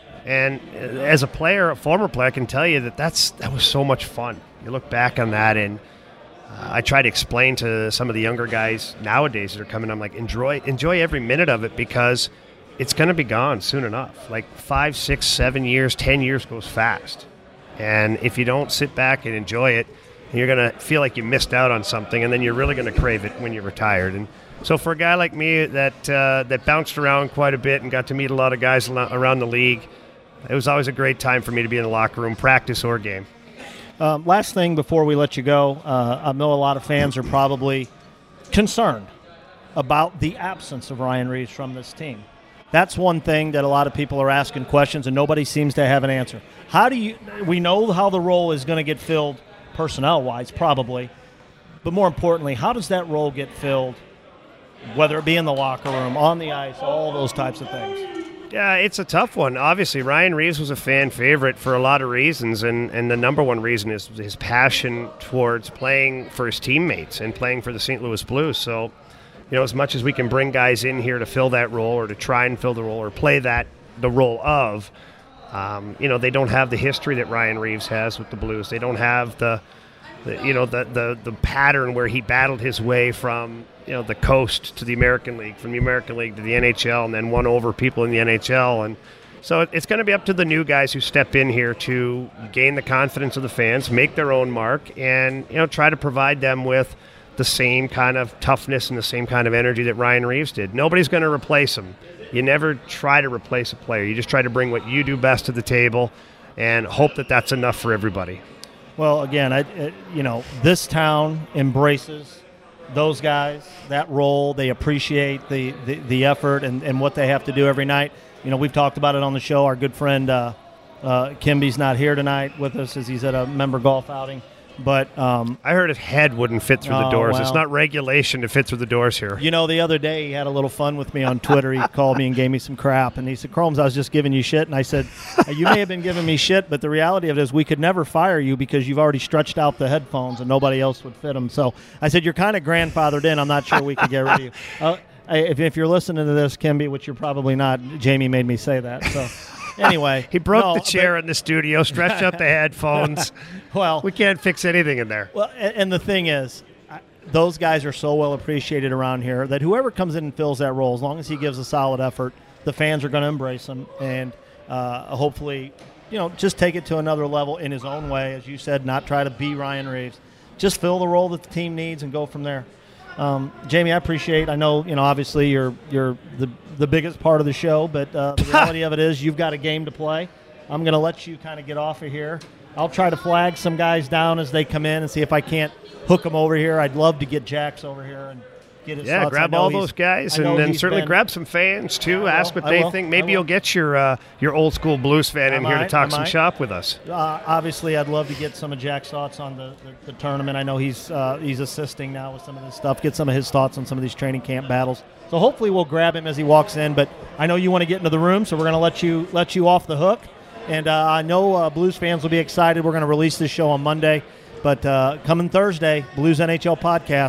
And as a player, a former player, I can tell you that that's, that was so much fun. You look back on that, and uh, I try to explain to some of the younger guys nowadays that are coming, I'm like, enjoy, enjoy every minute of it, because it's going to be gone soon enough. Like five, six, seven years, ten years goes fast. And if you don't sit back and enjoy it, you're going to feel like you missed out on something, and then you're really going to crave it when you're retired. And so for a guy like me that uh, that bounced around quite a bit and got to meet a lot of guys around the league, it was always a great time for me to be in the locker room, practice or game. Um, last thing before we let you go, uh, I know a lot of fans are probably concerned about the absence of Ryan Reaves from this team. That's one thing that a lot of people are asking questions, and nobody seems to have an answer. How do you? We know how the role is going to get filled personnel-wise, probably, but more importantly, how does that role get filled, whether it be in the locker room, on the ice, all those types of things? Yeah, it's a tough one. Obviously, Ryan Reaves was a fan favorite for a lot of reasons, and, and the number one reason is his passion towards playing for his teammates and playing for the Saint Louis Blues. So, you know, as much as we can bring guys in here to fill that role or to try and fill the role or play that the role of, um, you know, they don't have the history that Ryan Reaves has with the Blues. They don't have the, the you know, the, the, the pattern where he battled his way from, you know, the coast to the American League, from the American League to the N H L, and then won over people in the N H L. And so it's going to be up to the new guys who step in here to gain the confidence of the fans, make their own mark, and, you know, try to provide them with the same kind of toughness and the same kind of energy that Ryan Reaves did. Nobody's going to replace him. You never try to replace a player. You just try to bring what you do best to the table and hope that that's enough for everybody. Well, again, I, I, you know, this town embraces those guys, that role. They appreciate the, the, the effort and, and what they have to do every night. You know, we've talked about it on the show. Our good friend uh, uh, Kimby's not here tonight with us as he's at a member golf outing. But um, I heard his head wouldn't fit through oh, the doors. well. It's not regulation to fit through the doors here. You know, the other day he had a little fun with me on Twitter. He called me and gave me some crap. And he said, Chromes, I was just giving you shit. And I said, you may have been giving me shit, but the reality of it is we could never fire you because you've already stretched out the headphones and nobody else would fit them. So I said, you're kind of grandfathered in. I'm not sure we could get rid of you. Uh, if, if you're listening to this, Kimby, which you're probably not, Jamie made me say that. So anyway. He broke no, the chair but, in the studio, stretched out the headphones. Well, we can't fix anything in there. Well, and, and the thing is, I, those guys are so well appreciated around here that whoever comes in and fills that role, as long as he gives a solid effort, the fans are going to embrace him and uh, hopefully, you know, just take it to another level in his own way. As you said, not try to be Ryan Reaves. Just fill the role that the team needs and go from there. Um, Jamie, I appreciate. I know, you know, obviously you're you're the the biggest part of the show, but uh, the reality of it is you've got a game to play. I'm going to let you kind of get off of here. I'll try to flag some guys down as they come in and see if I can't hook them over here. I'd love to get Jax over here and get his yeah, thoughts. grab all those guys, and then certainly been, grab some fans too. I Ask will, what they will, think. Maybe you'll get your uh, your old school Blues fan I in might, here to talk I some might. shop with us. Uh, obviously, I'd love to get some of Jack's thoughts on the, the, the tournament. I know he's uh, he's assisting now with some of this stuff. Get some of his thoughts on some of these training camp battles. So hopefully we'll grab him as he walks in. But I know you want to get into the room, so we're going to let you let you off the hook. And uh, I know uh, Blues fans will be excited. We're going to release this show on Monday. But uh, coming Thursday, Blues N H L podcast.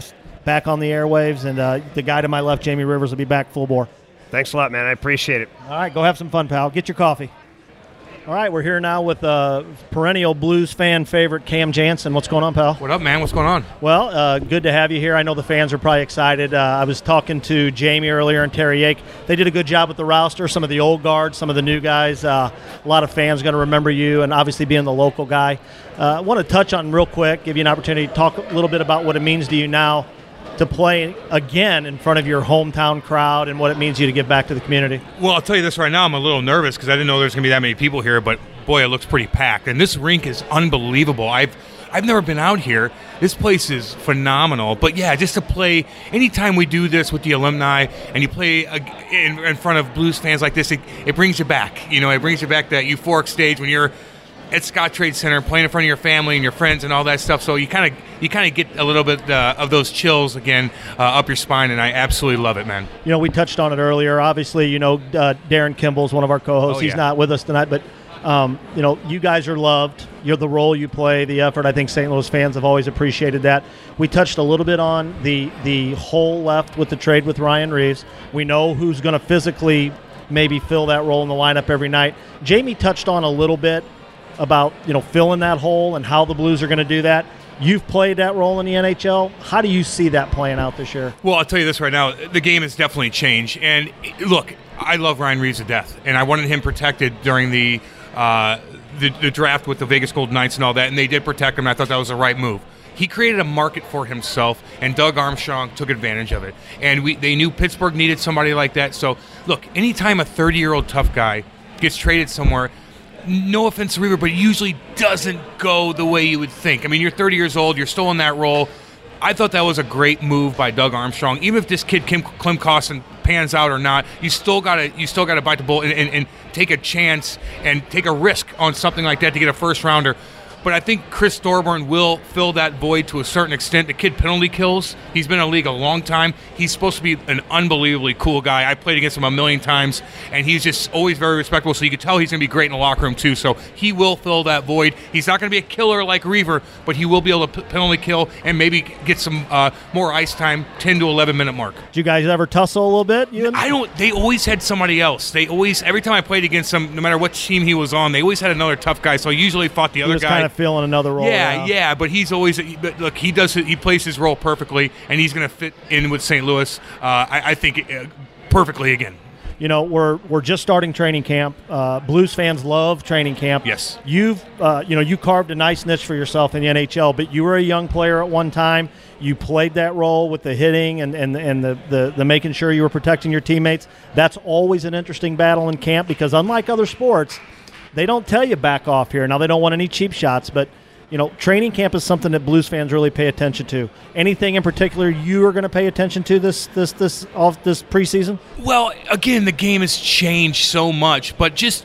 back on the airwaves, and uh, the guy to my left, Jamie Rivers, will be back full bore. Thanks a lot, man. I appreciate it. All right, go have some fun, pal. Get your coffee. All right, we're here now with uh, perennial Blues fan favorite Cam Jansen. What's going on, pal? What up, man? What's going on? Well, uh, good to have you here. I know the fans are probably excited. Uh, I was talking to Jamie earlier and Terry Yake. They did a good job with the roster, some of the old guards, some of the new guys. Uh, a lot of fans are going to remember you, and obviously being the local guy. Uh, I want to touch on real quick, give you an opportunity to talk a little bit about what it means to you now to play again in front of your hometown crowd and what it means to you to give back to the community. Well, I'll tell you this right now. I'm a little nervous because I didn't know there was going to be that many people here, but boy, it looks pretty packed. And this rink is unbelievable. I've I've never been out here. This place is phenomenal. But yeah, just to play, anytime we do this with the alumni and you play in, in front of Blues fans like this, it, it brings you back. You know, it brings you back that euphoric stage when you're at Scottrade Center playing in front of your family and your friends and all that stuff. So you kind of you kind of get a little bit uh, of those chills again uh, up your spine, and I absolutely love it, man. You know, we touched on it earlier. Obviously, you know, uh, Darren Kimball's one of our co-hosts. Oh, He's yeah. not with us tonight, but um, you know, you guys are loved. You're the role you play, the effort. I think Saint Louis fans have always appreciated that. We touched a little bit on the the hole left with the trade with Ryan Reeves. We know who's going to physically maybe fill that role in the lineup every night. Jamie touched on a little bit about, you know, filling that hole and how the Blues are going to do that. You've played that role in the N H L. How do you see that playing out this year? Well, I'll tell you this right now. The game has definitely changed. And look, I love Ryan Reeves to death, and I wanted him protected during the, uh, the the draft with the Vegas Golden Knights and all that, and they did protect him. I thought that was the right move. He created a market for himself, and Doug Armstrong took advantage of it. And we they knew Pittsburgh needed somebody like that. So, look, anytime a thirty-year-old tough guy gets traded somewhere, no offense to Reaver, but it usually doesn't go the way you would think. I mean, you're thirty years old. You're still in that role. I thought that was a great move by Doug Armstrong. Even if this kid, Kim Klim Kostin, pans out or not, you still got to you still got to bite the bullet and, and, and take a chance and take a risk on something like that to get a first rounder. But I think Chris Thorburn will fill that void to a certain extent. The kid penalty kills. He's been in the league a long time. He's supposed to be an unbelievably cool guy. I played against him a million times, and he's just always very respectful. So you can tell he's going to be great in the locker room, too. So he will fill that void. He's not going to be a killer like Reaver, but he will be able to p- penalty kill and maybe get some uh, more ice time, ten to eleven minute mark. Did you guys ever tussle a little bit? You and- I don't. They always had somebody else. They always, every time I played against them, no matter what team he was on, they always had another tough guy. So I usually fought the he other was guy. kind of feeling another role. Yeah, now. yeah, but he's always but look. He does. He plays his role perfectly, and he's going to fit in with Saint Louis. Uh, I, I think uh, perfectly again. You know, we're we're just starting training camp. Uh, Blues fans love training camp. Yes. You've uh, you know you carved a nice niche for yourself in the N H L, but you were a young player at one time. You played that role with the hitting and and and the the, the making sure you were protecting your teammates. That's always an interesting battle in camp because unlike other sports, they don't tell you back off here. Now they don't want any cheap shots, but you know, training camp is something that Blues fans really pay attention to. Anything in particular you are going to pay attention to this this this off this preseason? Well, again, the game has changed so much, but just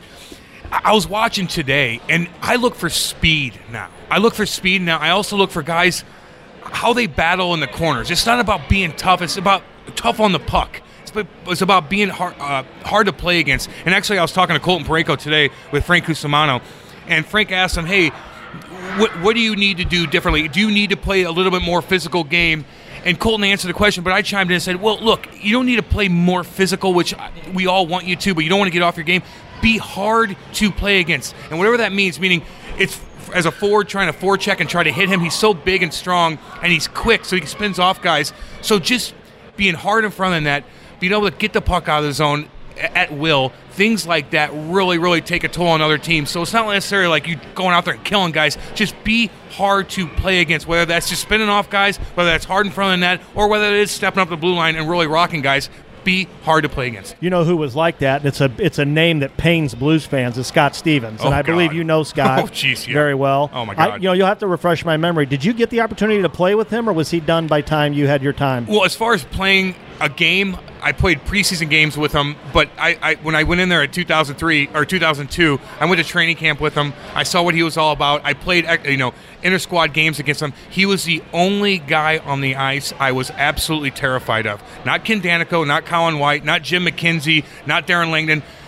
I was watching today, and I look for speed now. I look for speed now. I also look for guys how they battle in the corners. It's not about being tough. It's about tough on the puck. It's about being hard, uh, hard to play against. And actually, I was talking to Colton Parayko today with Frank Cusimano, and Frank asked him, hey, What, what do you need to do differently? Do you need to play a little bit more physical game? And Colton answered the question, but I chimed in and said, well, look, you don't need to play more physical, which we all want you to, but you don't want to get off your game. Be hard to play against. And whatever that means, meaning it's as a forward trying to forecheck and try to hit him. He's so big and strong, and he's quick, so he spins off guys. So just being hard in front of the net, being able to get the puck out of the zone at will, things like that really, really take a toll on other teams. So it's not necessarily like you going out there and killing guys. Just be hard to play against, whether that's just spinning off guys, whether that's hard in front of the net, or whether it is stepping up the blue line and really rocking guys. Be hard to play against. You know who was like that? And it's a it's a name that pains Blues fans. Is Scott Stevens, and oh, I God. believe you know Scott oh, geez, yeah. very well. Oh my God! I, you know, you'll have to refresh my memory. Did you get the opportunity to play with him, or was he done by time you had your time? Well, as far as playing a game, I played preseason games with him, but I, I when I went in there at two thousand three or two thousand two, I went to training camp with him. I saw what he was all about. I played, you know, inter-squad games against him. He was the only guy on the ice I was absolutely terrified of. Not Ken Danico, not Colin White, not Jim McKenzie, not Darren Langdon.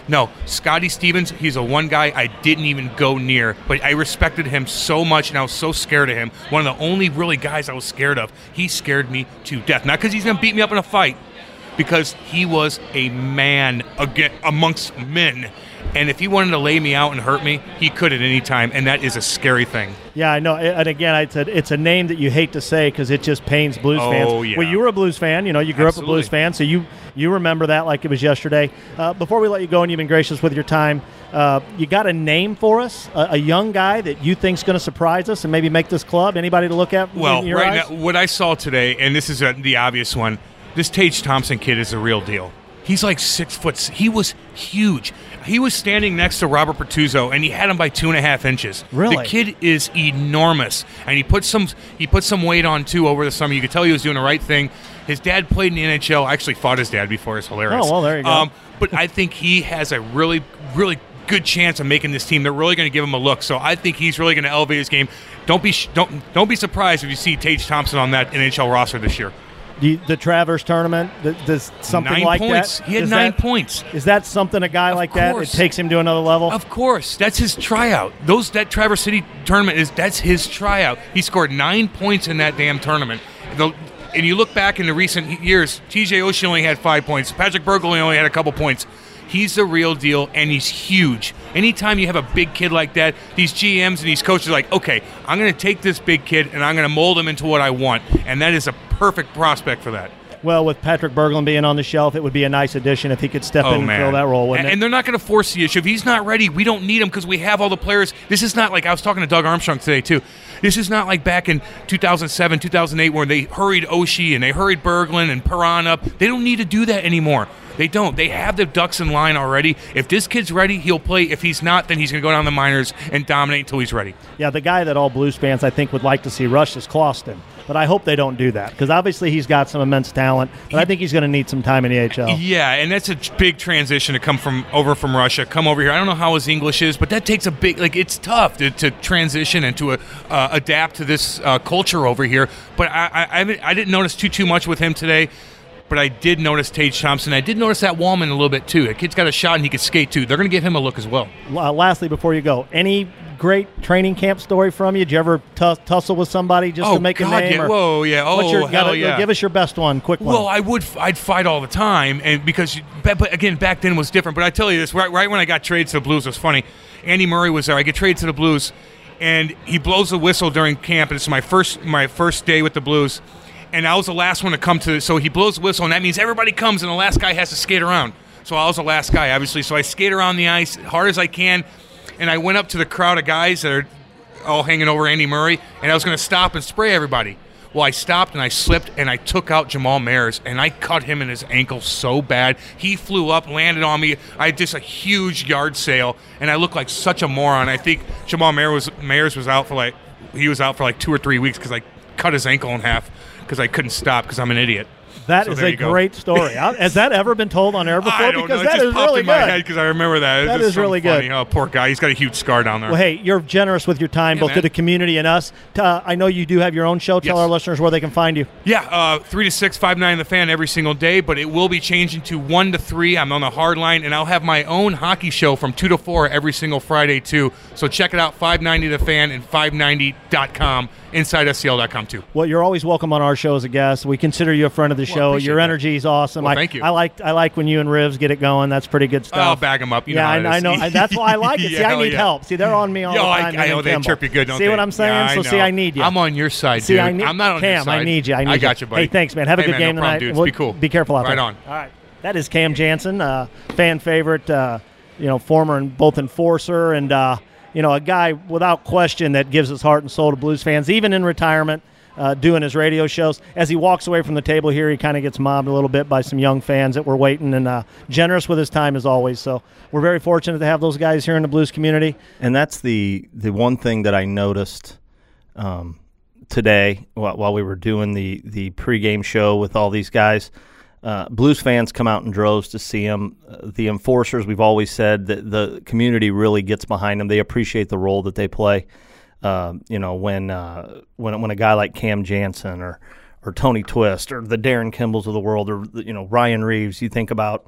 No, Scotty Stevens, he's a one guy I didn't even go near, but I respected him so much, and I was so scared of him. One of the only really guys I was scared of. He scared me to death. Not because he's going to beat me up in a fight, because he was a man again amongst men. And if he wanted to lay me out and hurt me, he could at any time, and that is a scary thing. Yeah, I know. And again, I said it's a name that you hate to say because it just pains Blues oh, fans. Yeah. Well, you were a Blues fan. You know, you grew Absolutely. up a Blues fan, so you you remember that like it was yesterday. Uh, before we let you go, and you've been gracious with your time, uh, you got a name for us, a, a young guy that you think's going to surprise us and maybe make this club? Anybody to look at? Well, in your right eyes? now, what I saw today, and this is a, the obvious one, this Tage Thompson kid is a real deal. He's like six foot. He was huge. He was standing next to Robert Pertuzzo, and he had him by two and a half inches. Really? The kid is enormous, and he put some he put some weight on too over the summer. You could tell he was doing the right thing. His dad played in the N H L. I actually fought his dad before. It's hilarious. Oh, well, there you go. Um, but I think he has a really, really good chance of making this team. They're really going to give him a look. So I think he's really going to elevate his game. Don't be don't don't be surprised if you see Tage Thompson on that N H L roster this year. Do you, the Traverse tournament, th- does something nine like points. that? He had is nine that, points. Is that something a guy Of like that, it course. takes him to another level? Of course. That's his tryout. Those That Traverse City tournament, is that's his tryout. He scored nine points in that damn tournament. The, and you look back in the recent years, T J Oshie only had five points. Patrick Bergley only had a couple points. He's the real deal, and he's huge. Anytime you have a big kid like that, these G Ms and these coaches are like, okay, I'm going to take this big kid, and I'm going to mold him into what I want. And that is a perfect prospect for that. Well, with Patrick Berglund being on the shelf, it would be a nice addition if he could step Oh, in and man. fill that role, wouldn't and, it? and they're not going to force the issue. If he's not ready, we don't need him because we have all the players. This is not like, I was talking to Doug Armstrong today, too. This is not like back in two thousand seven, two thousand eight where they hurried Oshie and they hurried Berglund and Perron up. They don't need to do that anymore. They don't. They have the ducks in line already. If this kid's ready, he'll play. If he's not, then he's going to go down the minors and dominate until he's ready. Yeah, the guy that all Blues fans, I think, would like to see rush is Clauston. But I hope they don't do that because obviously he's got some immense talent, but I think he's going to need some time in the A H L. Yeah, and that's a big transition to come from over from Russia, come over here. I don't know how his English is, but that takes a big, like, it's tough to, to transition and to uh, adapt to this uh, culture over here. But I, I, I, haven't- I didn't notice too, too much with him today. But I did notice Tage Thompson. I did notice that Wallman a little bit, too. The kid's got a shot, and he can skate, too. They're going to give him a look as well. Uh, lastly, before you go, any great training camp story from you? Did you ever t- tussle with somebody just Oh, to make God, a name? yeah. or Whoa, yeah. Oh, what's your, hell gotta, yeah. Give us your best one, quick one. Well, I would, I'd fight all the time, and because, but, but again, back then was different. But I tell you this, right, right when I got traded to the Blues, it was funny. Andy Murray was there. I get traded to the Blues, and he blows the whistle during camp, and it's my first, my first day with the Blues. And I was the last one to come to, so he blows the whistle, and that means everybody comes, and the last guy has to skate around. So I was the last guy, obviously. So I skate around the ice hard as I can, and I went up to the crowd of guys that are all hanging over Andy Murray, and I was going to stop and spray everybody. Well, I stopped, and I slipped, and I took out Jamal Mayers, and I cut him in his ankle so bad. He flew up, landed on me. I had just a huge yard sale, and I looked like such a moron. I think Jamal Mayers was, Mayers was out for like, he was out for like two or three weeks because I cut his ankle in half. Because I couldn't stop because I'm an idiot. That So is there a you go. great story. Has that ever been told on air before? I don't because know. It that just is popped really in my good. head because I remember that. It's That just is so really funny. good. Oh, poor guy. He's got a huge scar down there. Well, hey, you're generous with your time, Yeah, both man. to the community and us. Uh, I know you do have your own show. Tell Yes. our listeners where they can find you. Yeah, uh, three to six, five nine, The Fan every single day, but it will be changing to one to three. I'm on the hard line, and I'll have my own hockey show from two to four every single Friday too. So check it out, five ninety The Fan and five ninety dot com, inside S C L dot com too. Well, you're always welcome on our show as a guest. We consider you a friend of the Well, show. appreciate Your that. energy is awesome. Well, I, thank you. I like I like when you and Rivs get it going. That's pretty good stuff. I'll bag them up. You yeah, know how I, it I is. know. I, that's why I like it. See, Yeah, I hell need yeah. help. See, they're on me all Yo, the I, time. I him know and they Kimball. chirp you good, don't See they? what I'm saying? Yeah, I so see, know. I need you. I'm on your side, See, dude. I need, I'm not on Cam, your side. I need you. I need I you. got you, buddy. Hey, thanks, man. Have a Hey, good man, game no problem, tonight. dudes. Well, Be cool. Be careful out Right there. on. All right. That is Cam Jansen, uh, fan favorite, uh, you know, former and both enforcer and, uh, you know, a guy without question that gives his heart and soul to Blues fans, even in retirement, uh, doing his radio shows. As he walks away from the table here, he kind of gets mobbed a little bit by some young fans that were waiting, and uh, generous with his time as always. So we're very fortunate to have those guys here in the Blues community. And that's the the one thing that I noticed um, today while, while we were doing the, the pregame show with all these guys. Uh, Blues fans come out in droves to see them. Uh, the enforcers, we've always said that the community really gets behind them. They appreciate the role that they play. Uh, you know, when uh, when when a guy like Cam Jansen or or Tony Twist or the Darren Kimballs of the world or you know Ryan Reeves, you think about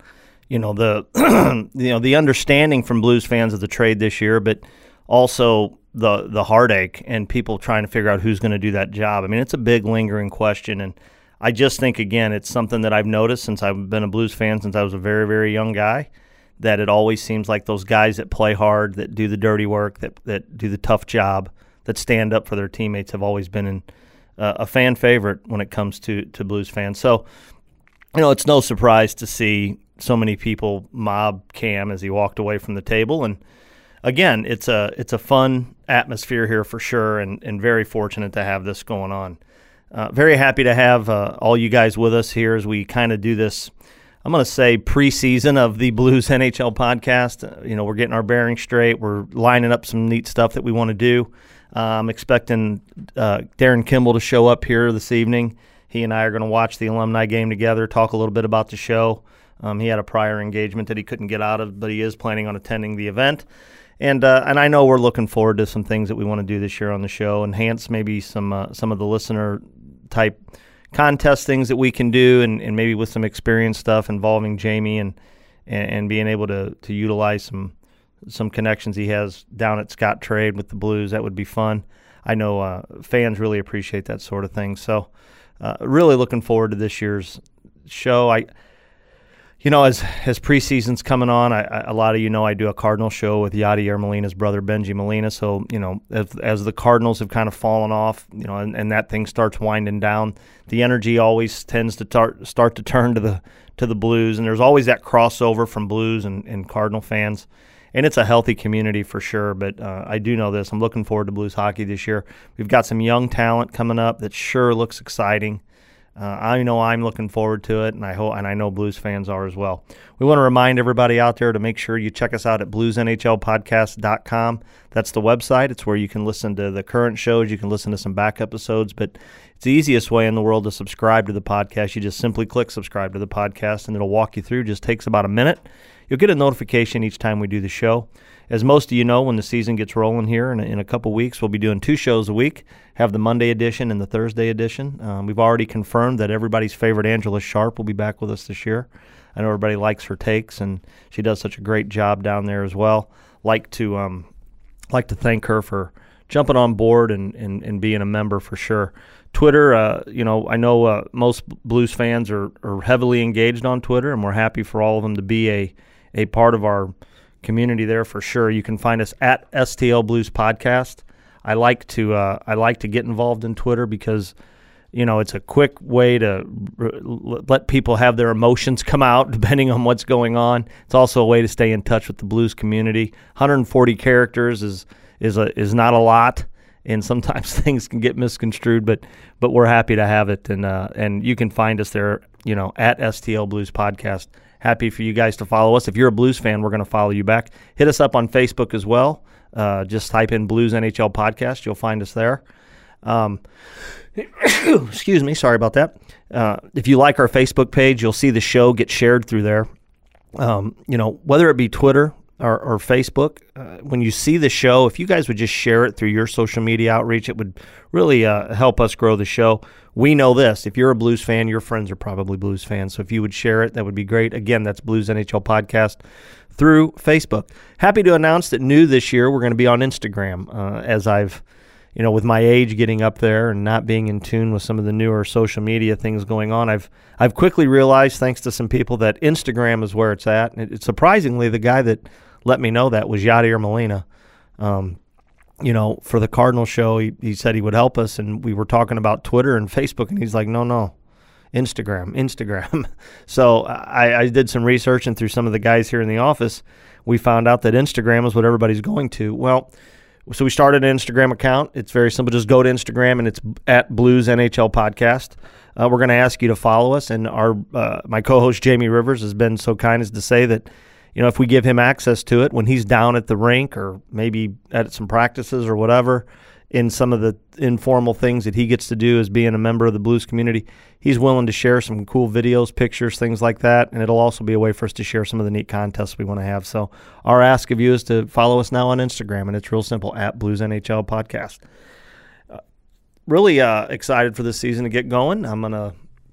you know, the you know the understanding from Blues fans of the trade this year, but also the the heartache and people trying to figure out who's going to do that job. I mean, it's a big lingering question, and I just think, again, it's something that I've noticed since I've been a Blues fan since I was a very, very young guy, that it always seems like those guys that play hard, that do the dirty work, that that do the tough job, that stand up for their teammates have always been in, uh, a fan favorite when it comes to, to Blues fans. So, you know, it's no surprise to see so many people mob Cam as he walked away from the table. And, again, it's a it's a fun atmosphere here for sure, and, and very fortunate to have this going on. Uh, very happy to have uh, all you guys with us here as we kind of do this, I'm going to say, preseason of the Blues N H L podcast. Uh, you know, we're getting our bearings straight. We're lining up some neat stuff that we want to do. Uh, I'm expecting uh, Darren Kimball to show up here this evening. He and I are going to watch the alumni game together, talk a little bit about the show. Um, he had a prior engagement that he couldn't get out of, but he is planning on attending the event. And uh, and I know we're looking forward to some things that we want to do this year on the show, enhance maybe some uh, some of the listener type contest things that we can do, and, and maybe with some experience stuff involving Jamie and, and and being able to to utilize some some connections he has down at Scott Trade with the Blues. That would be fun. I know uh, fans really appreciate that sort of thing. So uh, really looking forward to this year's show. I. You know, as as preseason's coming on, I, I, a lot of you know I do a Cardinal show with Yadier Molina's brother, Benji Molina. So, you know, as, as the Cardinals have kind of fallen off, you know, and, and that thing starts winding down, the energy always tends to tar- start to turn to the to the Blues. And there's always that crossover from Blues and, and Cardinal fans. And it's a healthy community for sure. But uh, I do know this. I'm looking forward to Blues hockey this year. We've got some young talent coming up that sure looks exciting. Uh, I know I'm looking forward to it, and I hope, and I know Blues fans are as well. We want to remind everybody out there to make sure you check us out at blues n h l podcast dot com. That's the website. It's where you can listen to the current shows. You can listen to some back episodes, but it's the easiest way in the world to subscribe to the podcast. You just simply click subscribe to the podcast, and it'll walk you through. It just takes about a minute. You'll get a notification each time we do the show. As most of you know, when the season gets rolling here in a, in a couple weeks, we'll be doing two shows a week, have the Monday edition and the Thursday edition. Um, we've already confirmed that everybody's favorite Angela Sharp will be back with us this year. I know everybody likes her takes, and she does such a great job down there as well. Like to um, like to thank her for jumping on board and, and, and being a member for sure. Twitter, uh, you know, I know uh, most Blues fans are, are heavily engaged on Twitter, and we're happy for all of them to be a, a part of our community there for sure. You can find us at S T L Blues Podcast. I like to uh, I like to get involved in Twitter because, you know, it's a quick way to r- let people have their emotions come out depending on what's going on. It's also a way to stay in touch with the Blues community. one hundred forty characters is is a is not a lot, and sometimes things can get misconstrued, but but we're happy to have it, and uh, and you can find us there, you know, at S T L Blues Podcast. Happy for you guys to follow us. If you're a Blues fan, we're going to follow you back. Hit us up on Facebook as well. Uh, just type in Blues N H L Podcast. You'll find us there. Um, excuse me. Sorry about that. Uh, if you like our Facebook page, you'll see the show get shared through there. Um, you know, whether it be Twitter or, or Facebook, uh, when you see the show, if you guys would just share it through your social media outreach, it would really uh, help us grow the show. We know this. If you're a Blues fan, your friends are probably Blues fans. So if you would share it, that would be great. Again, that's Blues N H L Podcast through Facebook. Happy to announce that new this year, we're going to be on Instagram. Uh, as I've, you know, with my age getting up there and not being in tune with some of the newer social media things going on, I've I've quickly realized, thanks to some people, that Instagram is where it's at. And it, surprisingly, the guy that let me know that was Yadier Molina. Um, you know, for the Cardinal show, he, he said he would help us, and we were talking about Twitter and Facebook, and he's like, no, no, Instagram, Instagram. So I, I did some research, and through some of the guys here in the office, we found out that Instagram is what everybody's going to. Well, so we started an Instagram account. It's very simple. Just go to Instagram, and it's at Blues N H L Podcast. Uh, we're going to ask you to follow us, and our uh, my co-host Jamie Rivers has been so kind as to say that, you know, if we give him access to it when he's down at the rink or maybe at some practices or whatever, in some of the informal things that he gets to do as being a member of the Blues community, he's willing to share some cool videos, pictures, things like that, and it'll also be a way for us to share some of the neat contests we want to have. So our ask of you is to follow us now on Instagram, and it's real simple, at Blues N H L Podcast. Uh, really uh, excited for this season to get going. I'm going to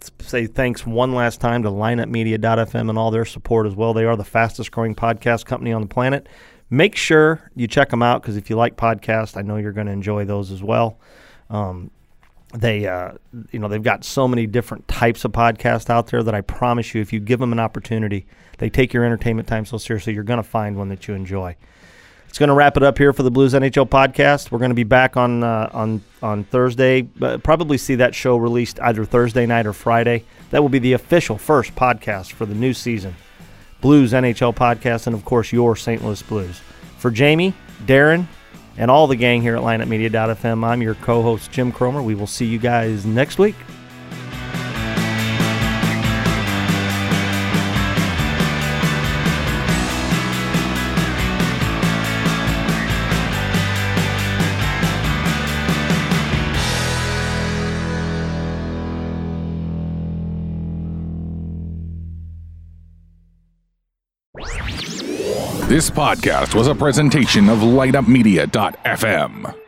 say thanks one last time to lineup media dot f m and all their support as well. They are the fastest growing podcast company on the planet. Make sure you check them out, because if you like podcasts, I know you're going to enjoy those as well. Um, they, uh, you know, they've got so many different types of podcasts out there that I promise you, if you give them an opportunity, they take your entertainment time so seriously, you're going to find one that you enjoy. It's going to wrap it up here for the Blues N H L podcast. We're going to be back on uh, on on Thursday. But probably see that show released either Thursday night or Friday. That will be the official first podcast for the new season. Blues N H L podcast, and of course your Saint Louis Blues. For Jamie, Darren, and all the gang here at lineup media dot f m, I'm your co-host Jim Cromer. We will see you guys next week. This podcast was a presentation of light up media dot f m.